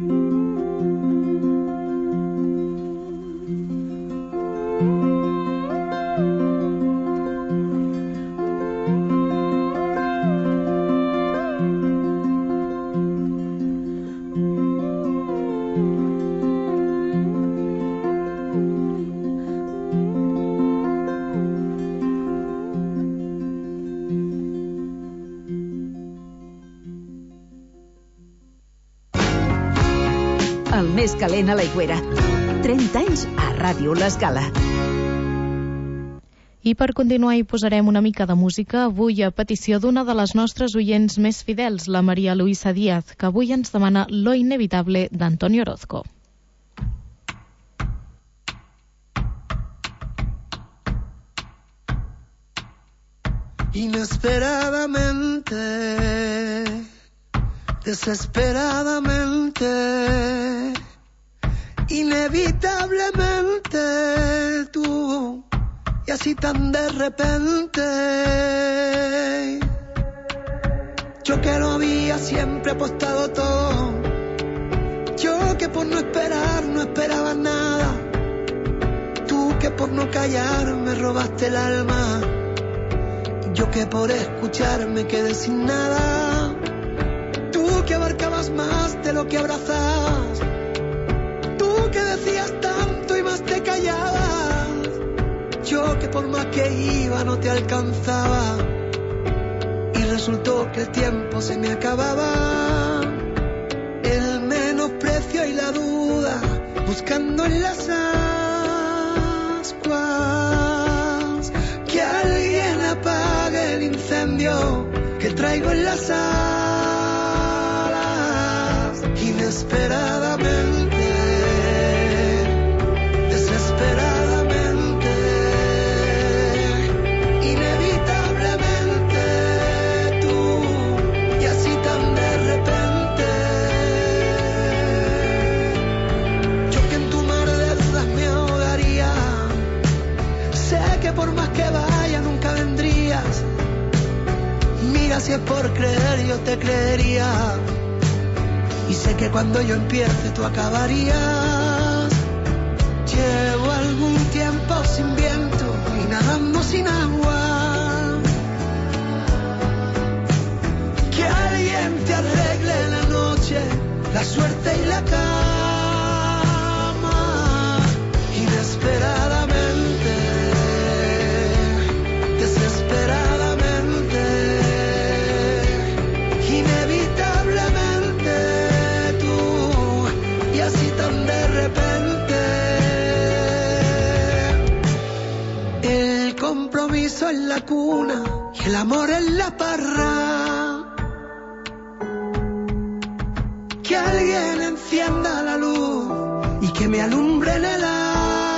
Speaker 7: El més calent a l'Aigüera. 30 anys a Ràdio L'Escala.
Speaker 8: I per continuar hi posarem una mica de música, avui a petició d'una de les nostres oients més fidels, la Maria Luisa Díaz, que avui ens demana Lo inevitable d'Antonio Orozco.
Speaker 13: Inesperadamente, desesperadamente, inevitablemente tú, y así tan de repente. Yo que lo había siempre apostado todo, yo que por no esperar no esperaba nada, tú que por no callar me robaste el alma, yo que por escuchar me quedé sin nada, tú que abarcabas más de lo que abrazabas, tú que decías tanto y más te callabas, yo que por más que iba no te alcanzaba, y resultó que el tiempo se me acababa. Él me buscando en las ascuas que alguien apague el incendio que traigo en las alas. Inesperadamente, desesperadamente, inevitablemente tú, y así tan de repente. Yo que en tu mar de dudas me ahogaría, sé que por más que vaya nunca vendrías. Mira, si es por creer yo te creería, y sé que cuando yo empiece tú acabarías. Llevo algún tiempo sin viento y nadando sin agua. Que alguien te arregle la noche, la suerte y la cama. Inesperadamente, desesperadamente, inevitablemente tú, y así tan de repente. El compromiso en la cuna y el amor en la parra. Que alguien encienda la luz y que me alumbre en el alma.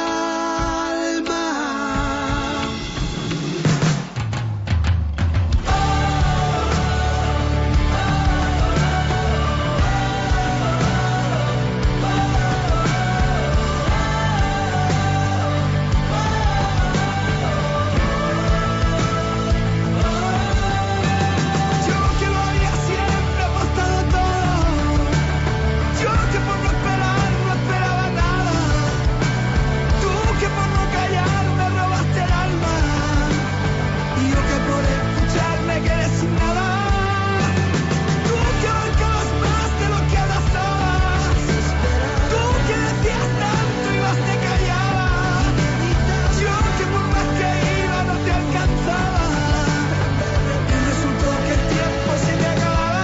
Speaker 13: Yo que lo había siempre apostado todo, yo que por no esperar no esperaba nada, tú que por no callar me robaste el alma, y yo que por escuchar me quedé sin nada, tú que abarcabas más de lo que abrazabas, tú que decías tanto y más te callabas, yo que por más que iba no te alcanzaba, y resultó que el tiempo se me acababa.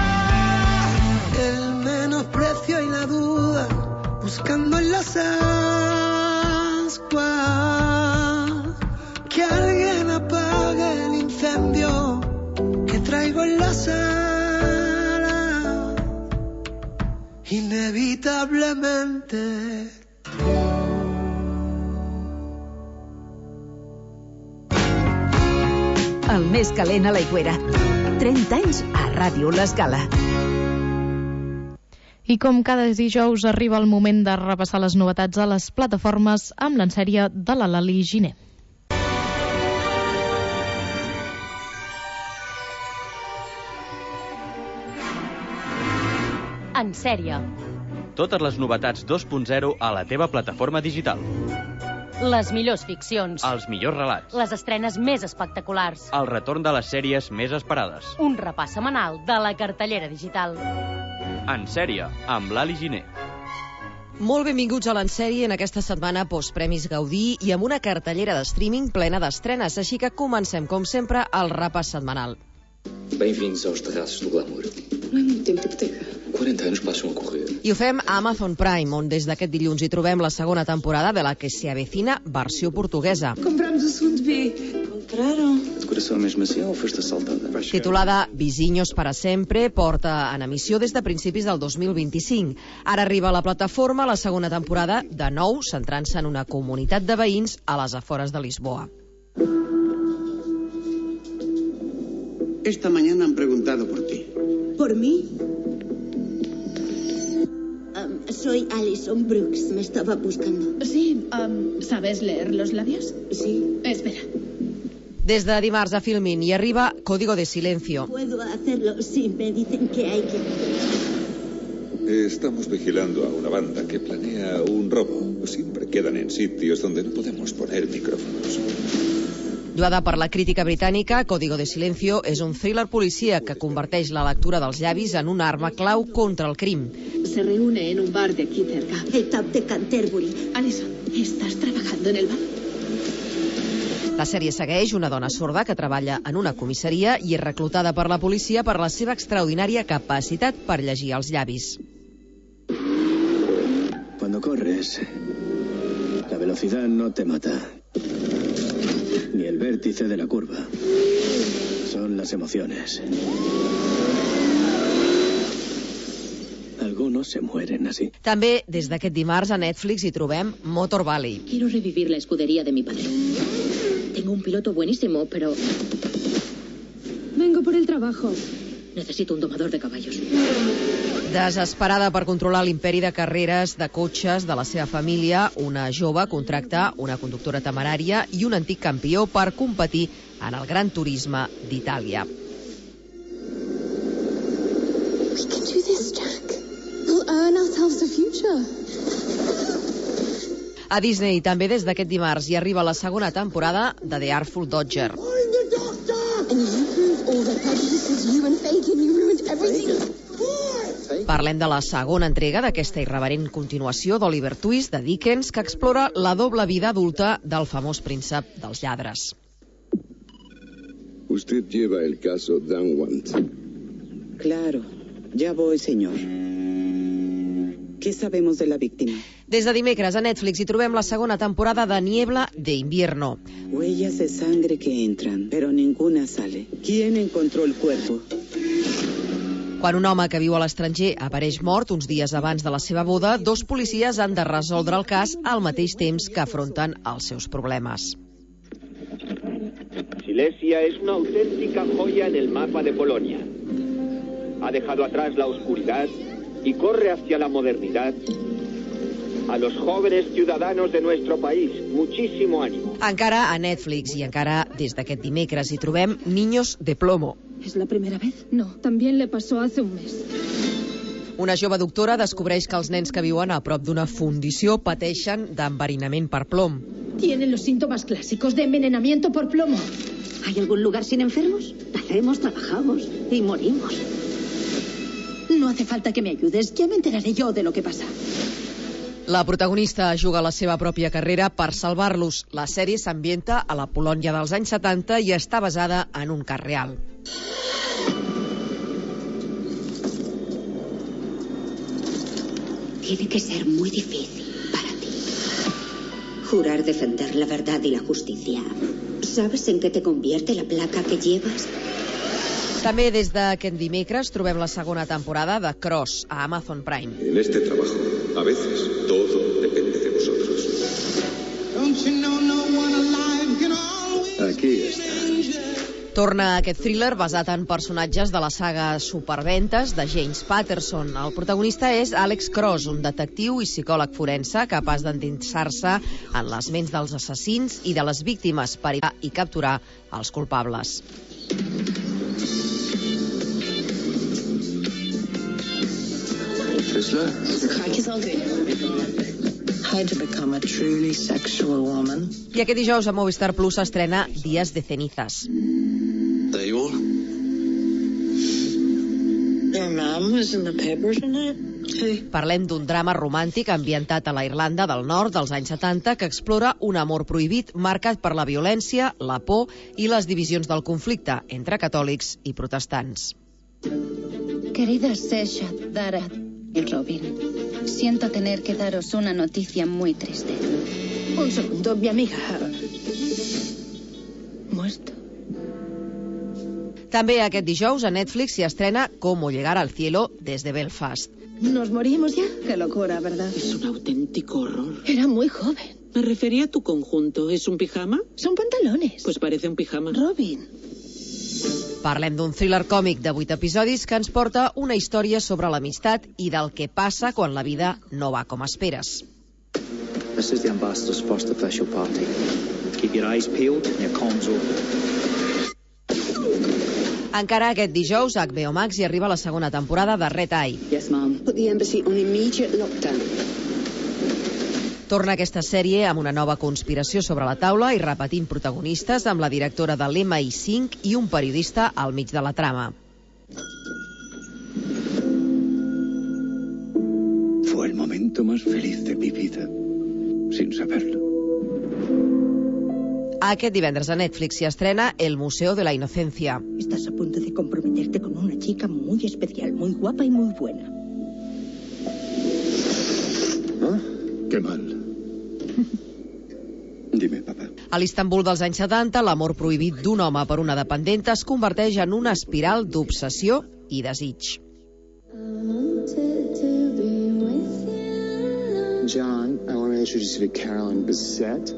Speaker 13: El menosprecio y la duda, buscando en las ascuas que alguien apague el incendio que traigo en las alas. Inevitablemente.
Speaker 7: El més calent a l'Aigüera. 30 anys a Ràdio L'Escala.
Speaker 8: I com cada dijous arriba el moment de repassar les novetats a les plataformes amb l'ensèrie de la Lali Giner.
Speaker 14: En sèrie.
Speaker 15: Totes les novetats 2.0 a la teva plataforma digital.
Speaker 14: Les millors ficcions.
Speaker 15: Els millors relats.
Speaker 14: Les estrenes més espectaculars.
Speaker 15: El retorn de les sèries més esperades.
Speaker 14: Un repàs setmanal de la cartellera digital.
Speaker 15: En sèrie, amb l'Ali Giner.
Speaker 1: Molt benvinguts a l'Ensèrie en aquesta setmana postpremis Gaudí i amb una cartellera de streaming plena d'estrenes, així que comencem, com sempre, el repàs setmanal.
Speaker 16: Bem-vindos aos terraços do glamour. Não é muito tempo de hipoteca. 40 anos passam a correr.
Speaker 1: I ho fem a Amazon Prime, on des d'aquest dilluns hi trobem la segona temporada de La que se avecina, versió portuguesa.
Speaker 16: Compramos o segundo B. Compraram? A decoração é mesmo assim ou foste assaltada?
Speaker 1: Titulada Vizinhos para sempre, porta en emissió des de principis del 2025. Ara arriba a la plataforma la segona temporada, de nou centrant-se en una comunitat de veïns a les afores de Lisboa.
Speaker 17: Esta mañana han preguntado por ti.
Speaker 18: ¿Por mí? Soy Alison Brooks. Me estaba buscando.
Speaker 19: Sí, ¿sabes leer los labios?
Speaker 18: Sí.
Speaker 19: Espera.
Speaker 1: Des de dimarts a Filmin hi arriba Código de Silencio.
Speaker 18: Puedo hacerlo si me dicen que hay que...
Speaker 20: Estamos vigilando a una banda que planea un robo. Siempre quedan en sitios donde no podemos poner micrófonos.
Speaker 1: Lloada per la crítica britànica, Código de Silencio és un thriller policía que converteix la lectura dels llavis en una arma clau contra el crim.
Speaker 19: Se reúne en un bar de aquí cerca.
Speaker 18: El pub de Canterbury.
Speaker 19: Alison, ¿estás trabajando en el bar?
Speaker 1: La sèrie segueix una dona sorda que treballa en una comissaria i és reclutada per la policia per la seva extraordinària capacitat per llegir els llavis.
Speaker 16: Cuando
Speaker 21: corres, la velocidad no te mata. Ni el vértice de la curva. Son las emociones. Algunos se mueren así.
Speaker 1: També, des d'aquest dimarts, a Netflix hi trobem Motor Valley.
Speaker 19: Quiero revivir la escudería de mi padre. Tengo un piloto buenísimo, pero... Vengo por el trabajo. Necesito un domador de caballos.
Speaker 1: Desesperada per controlar l'imperi de carreres de cotxes de la seva família, una jove contracta una conductora temerària i un antic campió per competir en el Gran Turisme d'Itàlia.
Speaker 22: We can do this, Jack. We'll earn ourselves a future.
Speaker 1: A Disney també des d'aquest dimarts hi arriba la segona temporada de The Artful Dodger.
Speaker 22: And you proved all the prejudices you and Fagin. You ruined everything.
Speaker 1: Parlem de la segona entrega d'aquesta irreverent continuació d'Oliver Twist de Dickens, que explora la doble vida adulta del famós príncep dels lladres.
Speaker 23: Usted lleva el caso Danwant.
Speaker 24: Claro, ya voy, señor. ¿Qué sabemos de la víctima?
Speaker 1: Des de dimecres a Netflix hi trobem la segona temporada de Niebla de Invierno.
Speaker 24: Huellas de sangre que entran, pero ninguna sale. ¿Quién encontró el cuerpo?
Speaker 1: Quan un home que viu a l'estranger apareix mort uns dies abans de la seva boda, dos policies han de resoldre el cas al mateix temps que afronten els seus problemes.
Speaker 25: Silesia es una auténtica joya en el mapa de Polonia. Ha dejado atrás la oscuridad y corre hacia la modernidad. A los jóvenes ciudadanos de nuestro país, muchísimo ánimo.
Speaker 1: Encara a Netflix i encara des d'aquest dimecres hi trobem Niños de Plomo.
Speaker 19: ¿Es la primera vez? No, también le pasó hace un mes.
Speaker 1: Una jove doctora descobreix que els nens que viuen a prop d'una fundició pateixen d'enverinament per plom.
Speaker 19: Tienen los síntomas clásicos de envenenamiento por plomo.
Speaker 18: ¿Hay algún lugar sin enfermos? Nacemos, trabajamos y morimos.
Speaker 19: No hace falta que me ayudes, ya me enteraré yo de lo que pasa.
Speaker 1: La protagonista juga la seva pròpia carrera per salvar-los. La sèrie s'ambienta a la Polònia dels anys 70 i està basada en un cas real.
Speaker 18: Tiene que ser muy difícil para ti. Jurar defender la verdad y la justicia. ¿Sabes en qué te convierte la placa que llevas?
Speaker 1: També des d'aquest dimecres trobem la segona temporada de Cross a Amazon Prime.
Speaker 20: En este trabajo, a veces, todo depende de vosotros.
Speaker 21: Aquí está.
Speaker 1: Torna aquest thriller basat en personatges de la saga Superventes de James Patterson. El protagonista és Alex Cross, un detectiu i psicòleg forense capaç d'endinsar-se en les ments dels assassins i de les víctimes per identificar i capturar els culpables. I aquest dijous a Movistar Plus s'estrena Días de Cenizas.
Speaker 26: There you are. Your mom was in the paper tonight? Hey.
Speaker 1: Parlem d'un drama romàntic ambientat a la Irlanda del Nord dels anys 70 que explora un amor prohibit marcat per la violència, la por i les divisions del conflicte entre catòlics i protestants.
Speaker 27: Querida Sesha, Dara y Robin, siento tener que daros una noticia muy triste.
Speaker 19: Un segundo, mi amiga... ¿Muerto?
Speaker 1: També aquest dijous a Netflix s'hi estrena Cómo llegar al cielo desde Belfast.
Speaker 19: ¿Nos morimos ya? Qué locura, ¿verdad?
Speaker 24: Es un auténtico horror.
Speaker 19: Era muy joven.
Speaker 24: Me refería a tu conjunto. ¿Es un pijama?
Speaker 19: Son pantalones.
Speaker 24: Pues parece un pijama.
Speaker 19: Robin.
Speaker 1: Parlem d'un thriller còmic de 8 episodis que ens porta una història sobre l'amistat i del que passa quan la vida no va com esperes.
Speaker 28: This is the ambassador's first official party. Keep your eyes peeled and your comms open.
Speaker 1: Encara aquest dijous, a HBO Max hi arriba la segona temporada de Red Eye.
Speaker 18: Yes, ma'am. Put the embassy on immediate lockdown.
Speaker 1: Torna aquesta sèrie amb una nova conspiració sobre la taula i repetint protagonistes amb la directora de l'MI5 i un periodista al mig de la trama.
Speaker 21: Fue el momento más feliz de mi vida, sin saberlo.
Speaker 1: Aquest divendres a Netflix s'hi estrena El Museo de la Inocencia.
Speaker 29: Estás a punto de comprometerte con una chica muy especial, muy guapa y muy buena.
Speaker 23: Qué mal. Dime, papá.
Speaker 1: A l'Istanbul dels anys 70, l'amor prohibit d'un home per una dependenta es converteix en una espiral d'obsessió i desig.
Speaker 2: John, I want to introduce you to Carolyn Bissett.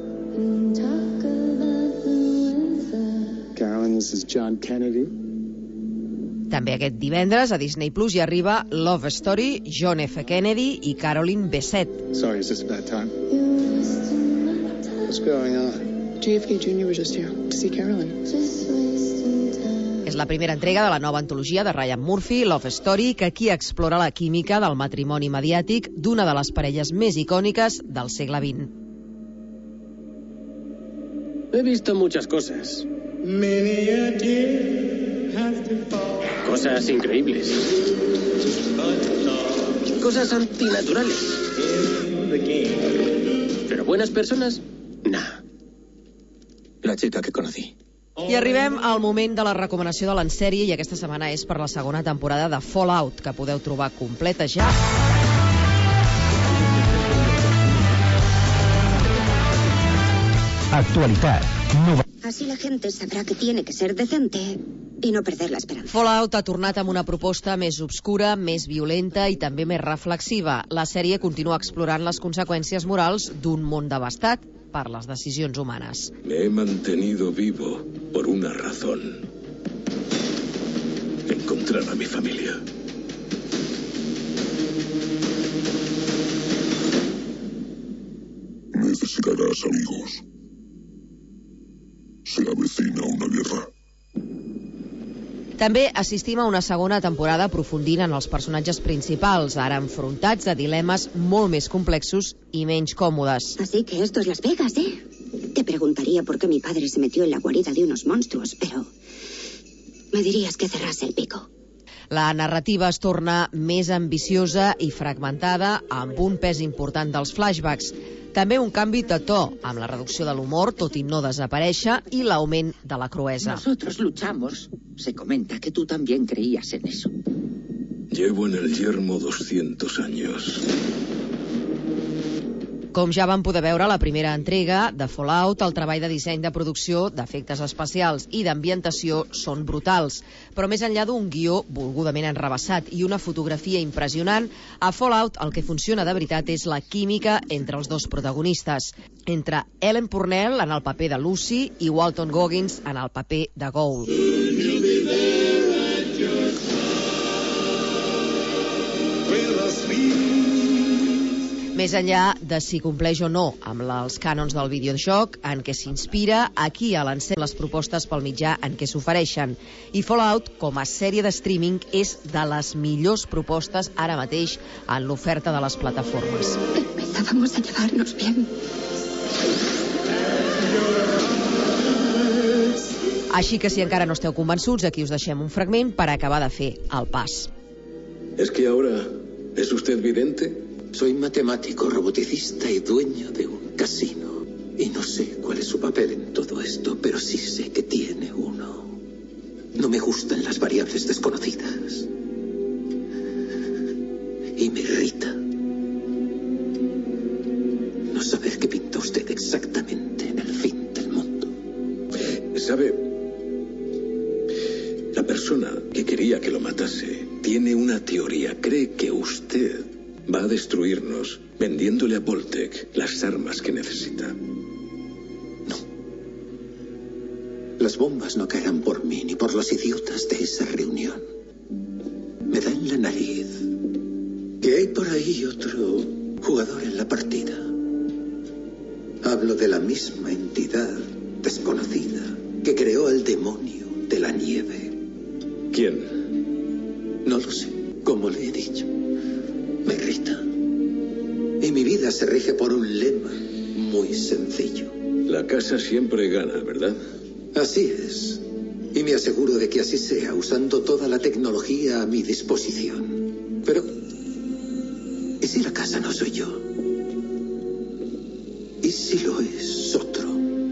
Speaker 2: Carolyn, this is John Kennedy.
Speaker 1: També aquest divendres a Disney Plus hi arriba Love Story, John F. Kennedy i Carolyn Bessette.
Speaker 2: Sorry, is this a bad time? What's going on? JFK Jr. was just here to see Carolyn.
Speaker 1: És la primera entrega de la nova antologia de Ryan Murphy, Love Story, que aquí explora la química del matrimoni mediàtic d'una de les parelles més icòniques del segle XX.
Speaker 3: He visto muchas cosas. Cosas increíbles. Cosas antinaturales. Pero buenas personas, nah. La chica que conocí.
Speaker 1: I arribem al moment de la recomanació de l'ensèrie, i aquesta setmana és per la segona temporada de Fallout, que podeu trobar completa ja.
Speaker 4: Actualitat.
Speaker 18: Así la gente sabrá que tiene que ser decente y no perder la esperanza.
Speaker 1: Fallout ha tornat amb una proposta més obscura, més violenta i també més reflexiva. La sèrie continua explorant les conseqüències morals d'un món devastat per les decisions humanes.
Speaker 20: Me he mantenido vivo por una razón. Encontrar a mi familia.
Speaker 23: Necesitarás amigos. Se avecina una guerra.
Speaker 1: També assistim a una segona temporada aprofundint en els personatges principals, ara enfrontats a dilemes molt més complexos i menys còmodes.
Speaker 18: Así que esto es Las Vegas, ¿eh? Te preguntaría por qué mi padre se metió en la guarida de unos monstruos, pero me dirías que cerrase el pico.
Speaker 1: La narrativa es torna més ambiciosa i fragmentada, amb un pes important dels flashbacks. També un canvi de to, amb la reducció de l'humor, tot i no desaparèixer, i l'augment de la cruesa.
Speaker 5: Nosotros luchamos. Se comenta que tú también creías en eso.
Speaker 20: Llevo en el yermo 200 años.
Speaker 1: Com ja vam poder veure a la primera entrega de Fallout, el treball de disseny de producció, d'efectes especials i d'ambientació són brutals. Però més enllà d'un guió volgudament enrevessat i una fotografia impressionant, a Fallout el que funciona de veritat és la química entre els dos protagonistes. Entre Ellen Purnell en el paper de Lucy i Walton Goggins en el paper de Gould. Més enllà de si compleix o no amb els cànons del videojoc en què s'inspira, aquí a l'encén les propostes pel mitjà en què s'ofereixen. I Fallout, com a sèrie de streaming, és de les millors propostes ara mateix en l'oferta de les plataformes.
Speaker 18: Empezábamos a llevarnos bien.
Speaker 1: Així que si encara no esteu convençuts, aquí us deixem un fragment per acabar de fer el pas.
Speaker 16: ¿Es que ahora es usted vidente? Soy matemático, roboticista y dueño de un casino. Y no sé cuál es su papel en todo esto, pero sí sé que tiene uno. No me gustan las variables desconocidas. Y me irrita no saber qué pinta usted exactamente en el fin del mundo.
Speaker 20: ¿Sabe? La persona que quería que lo matase tiene una teoría. Cree que usted va a destruirnos vendiéndole a Voltec las armas que necesita.
Speaker 16: No. Las bombas no caerán por mí ni por los idiotas de esa reunión. Me da en la nariz que hay por ahí otro jugador en la partida. Hablo de la misma entidad desconocida que creó al demonio de la nieve.
Speaker 20: ¿Quién?
Speaker 16: No lo sé, como le he dicho. Me irrita. Y mi vida se rige por un lema muy sencillo.
Speaker 20: La casa siempre gana, ¿verdad?
Speaker 16: Así es. Y me aseguro de que así sea, usando toda la tecnología a mi disposición. Pero, ¿y si la casa no soy yo? ¿Y si lo es otro?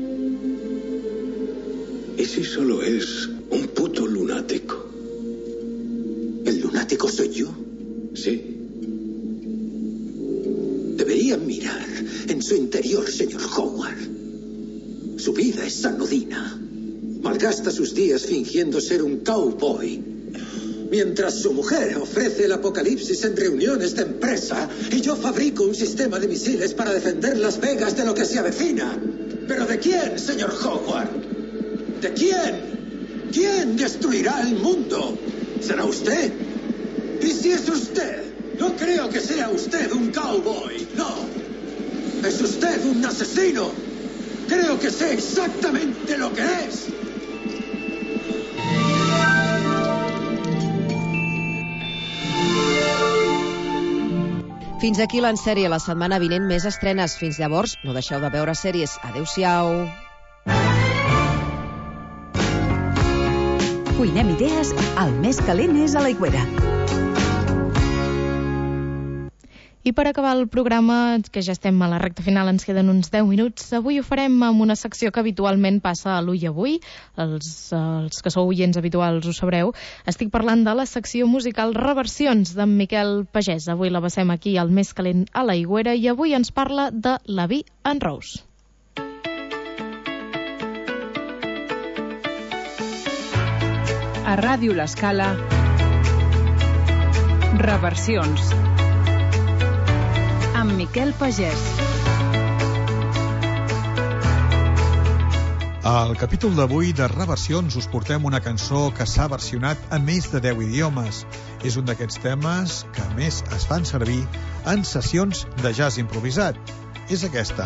Speaker 20: ¿Y si solo es un puto lunático?
Speaker 16: ¿El lunático soy yo?
Speaker 20: Sí.
Speaker 16: Debería mirar en su interior, señor Howard. Su vida es anodina. Malgasta sus días fingiendo ser un cowboy, mientras su mujer ofrece el apocalipsis en reuniones de empresa y yo fabrico un sistema de misiles para defender Las Vegas de lo que se avecina. ¿Pero de quién, señor Howard? ¿De quién? ¿Quién destruirá el mundo? ¿Será usted? ¿Y si es usted? No creo que sea usted un cowboy, no. Es usted un asesino. Creo que sé exactamente lo que es.
Speaker 1: Fins aquí l'ensèrie. La setmana vinent més estrenes. Fins llavors, no deixeu de veure sèries. Adéu-siau.
Speaker 4: Cuinem idees, el més calent és a l'Aigüera.
Speaker 6: I per acabar el programa, que ja estem a la recta final, ens queden uns 10 minuts. Avui ho farem amb una secció que habitualment passa a l'Ull Avui. Els que sou oients habituals ho sabreu. Estic parlant de la secció musical Reversions d'en Miquel Pagès. Avui la passem aquí al més calent a l'Aigüera i avui ens parla de La Vie en Rose.
Speaker 4: A Ràdio L'Escala, Reversions amb Miquel Pagès.
Speaker 7: Al capítol d'avui de Reversions us portem una cançó que s'ha versionat a més de 10 idiomes. És un d'aquests temes que a més es fan servir en sessions de jazz improvisat. És aquesta.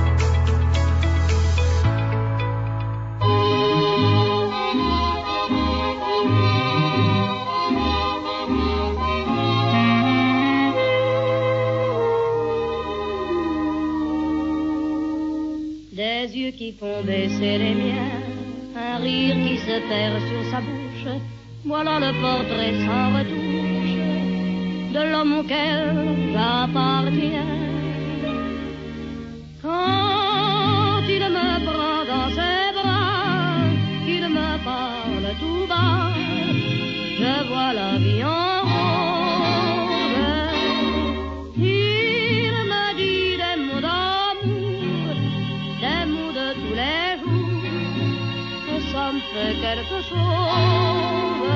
Speaker 8: Des yeux qui font baisser les miens, un rire qui se perd sur sa bouche, voilà le portrait sans retouche de l'homme auquel j'appartiens. Quand il me prend dans ses bras, qu'il me parle tout bas, je vois la vie en rose. Il me dit des mots d'amour, des mots de tous les jours, et ça me fait quelque chose.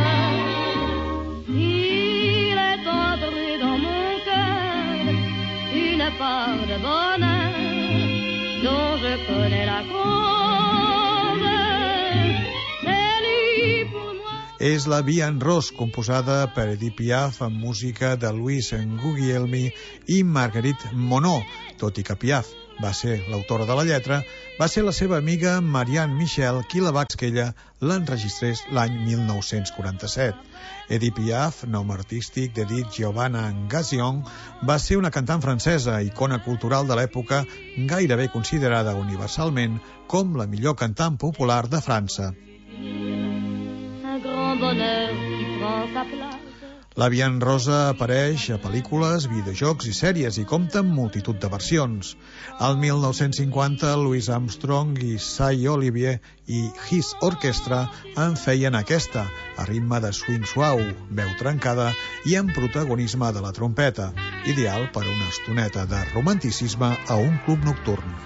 Speaker 8: Il est entré dans mon cœur une part de bonheur dont je connais la cause. C'est lui pour moi.
Speaker 7: És La Vie en Rose, composada per Edith Piaf amb música de Louis Guglielmi i Marguerite Monod. Tot i que Piaf va ser l'autora de la lletra, va ser la seva amiga Marianne Michel qui la va que ella l'enregistrés l'any 1947. Edith Piaf, nom artístic d'Edith Giovanna Gazzion, va ser una cantant francesa, icona cultural de l'època, gairebé considerada universalment com la millor cantant popular de França.
Speaker 8: Un grand bonheur qui prend sa place.
Speaker 7: La Vie en Rosa apareix a pel·lícules, videojocs i sèries i compta amb multitud de versions. Al 1950, Louis Armstrong i Cy Olivier i His Orchestra en feien aquesta, a ritme de swing suau, veu trencada i amb protagonisme de la trompeta, ideal per una estoneta de romanticisme a un club nocturn.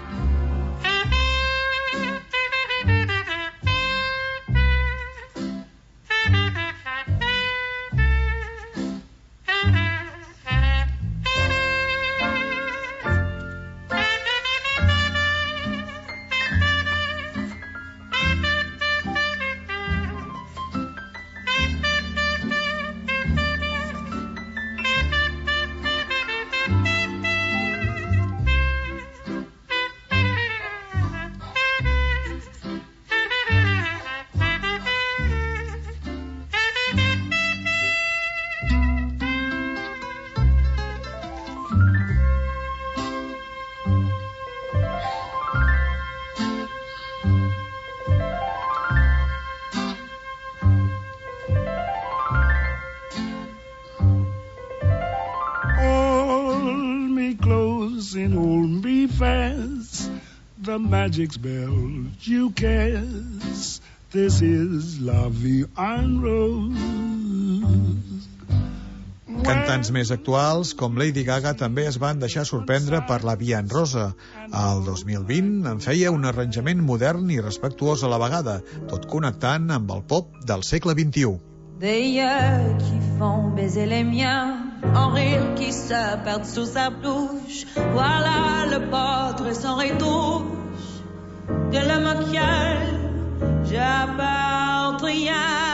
Speaker 9: The magic spell you cast. This is La Vie en Rose.
Speaker 7: Cantants més actuals, com Lady Gaga, també es van deixar sorprendre per La Via en Rosa. El 2020 en feia un arranjament modern i respectuós a la vegada, tot connectant amb el pop del segle XXI.
Speaker 10: Des yeux qui font baiser les miens, en rire qui se perdent sous sa bouche. Voilà le portrait sans retouche de l'homme auquel j'apporte rien.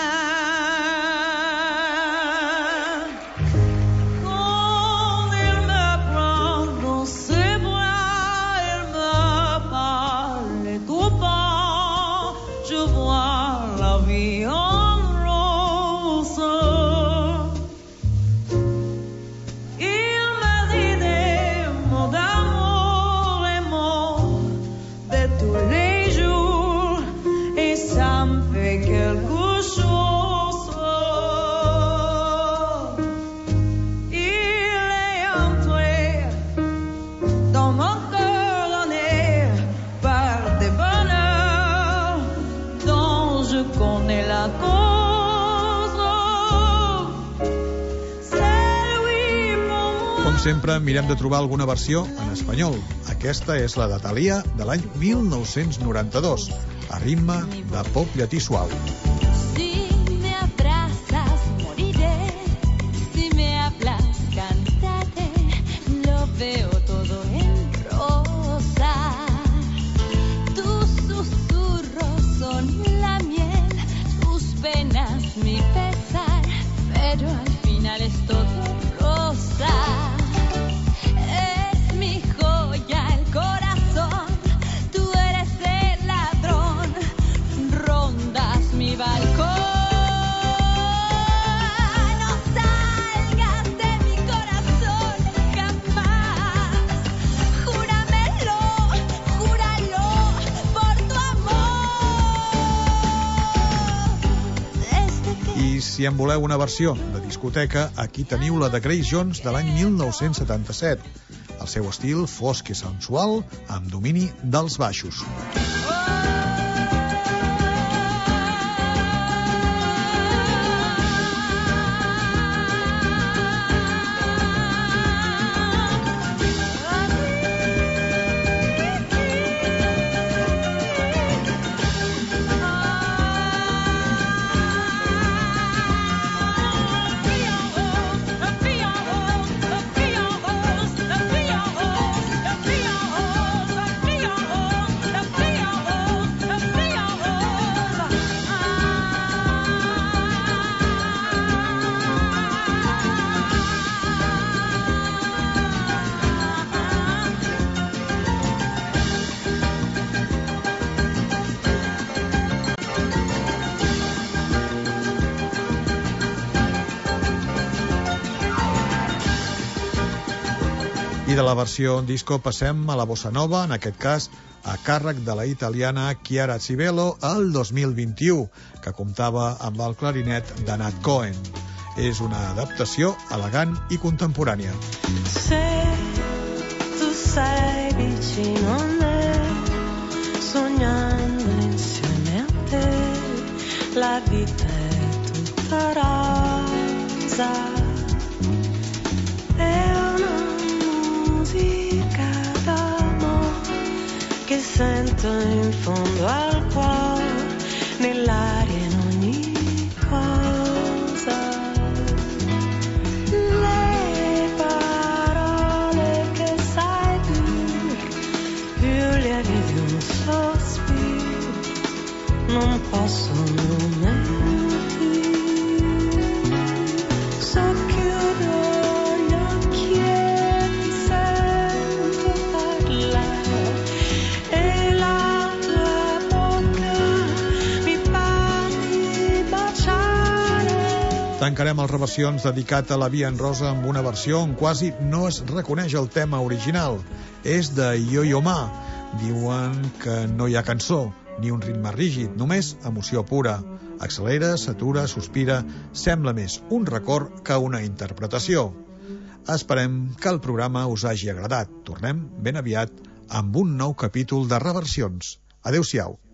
Speaker 7: Sempre mirem de trobar alguna versió en espanyol. Aquesta és la de Thalia de l'any 1992, a ritme de pop llatí suau.
Speaker 10: Si me abrazas, moriré. Si me hablas, cantaré. Lo veo todo en rosa. Tus susurros son la miel, tus penas mi pesar, pero al final es todo rosa.
Speaker 7: Si en voleu una versió de discoteca, aquí teniu la de Grace Jones de l'any 1977. El seu estil fosc i sensual, amb domini dels baixos. I de la versió en disco passem a la bossa nova, en aquest cas a càrrec de la italiana Chiara Cibello el 2021, que comptava amb el clarinet de Nat Cohen. És una adaptació elegant i contemporània.
Speaker 10: Se tu sei vicino a me, sognando insieme a te, la vita è tutta rosa. Che sento in fondo al cuore, nell'aria in ogni cosa. Le parole che sai dire, più lievi di un sospiro, non possono mentire. Socchiudo gli occhi e ti sento parlare.
Speaker 7: Tancarem els reversions dedicat a La Via en Rosa amb una versió on quasi no es reconeix el tema original. És de Yo-Yo Ma. Diuen que no hi ha cançó, ni un ritme rígid, només emoció pura. Accelera, s'atura, sospira, sembla més un record que una interpretació. Esperem que el programa us hagi agradat. Tornem ben aviat amb un nou capítol de reversions. Adéu-siau.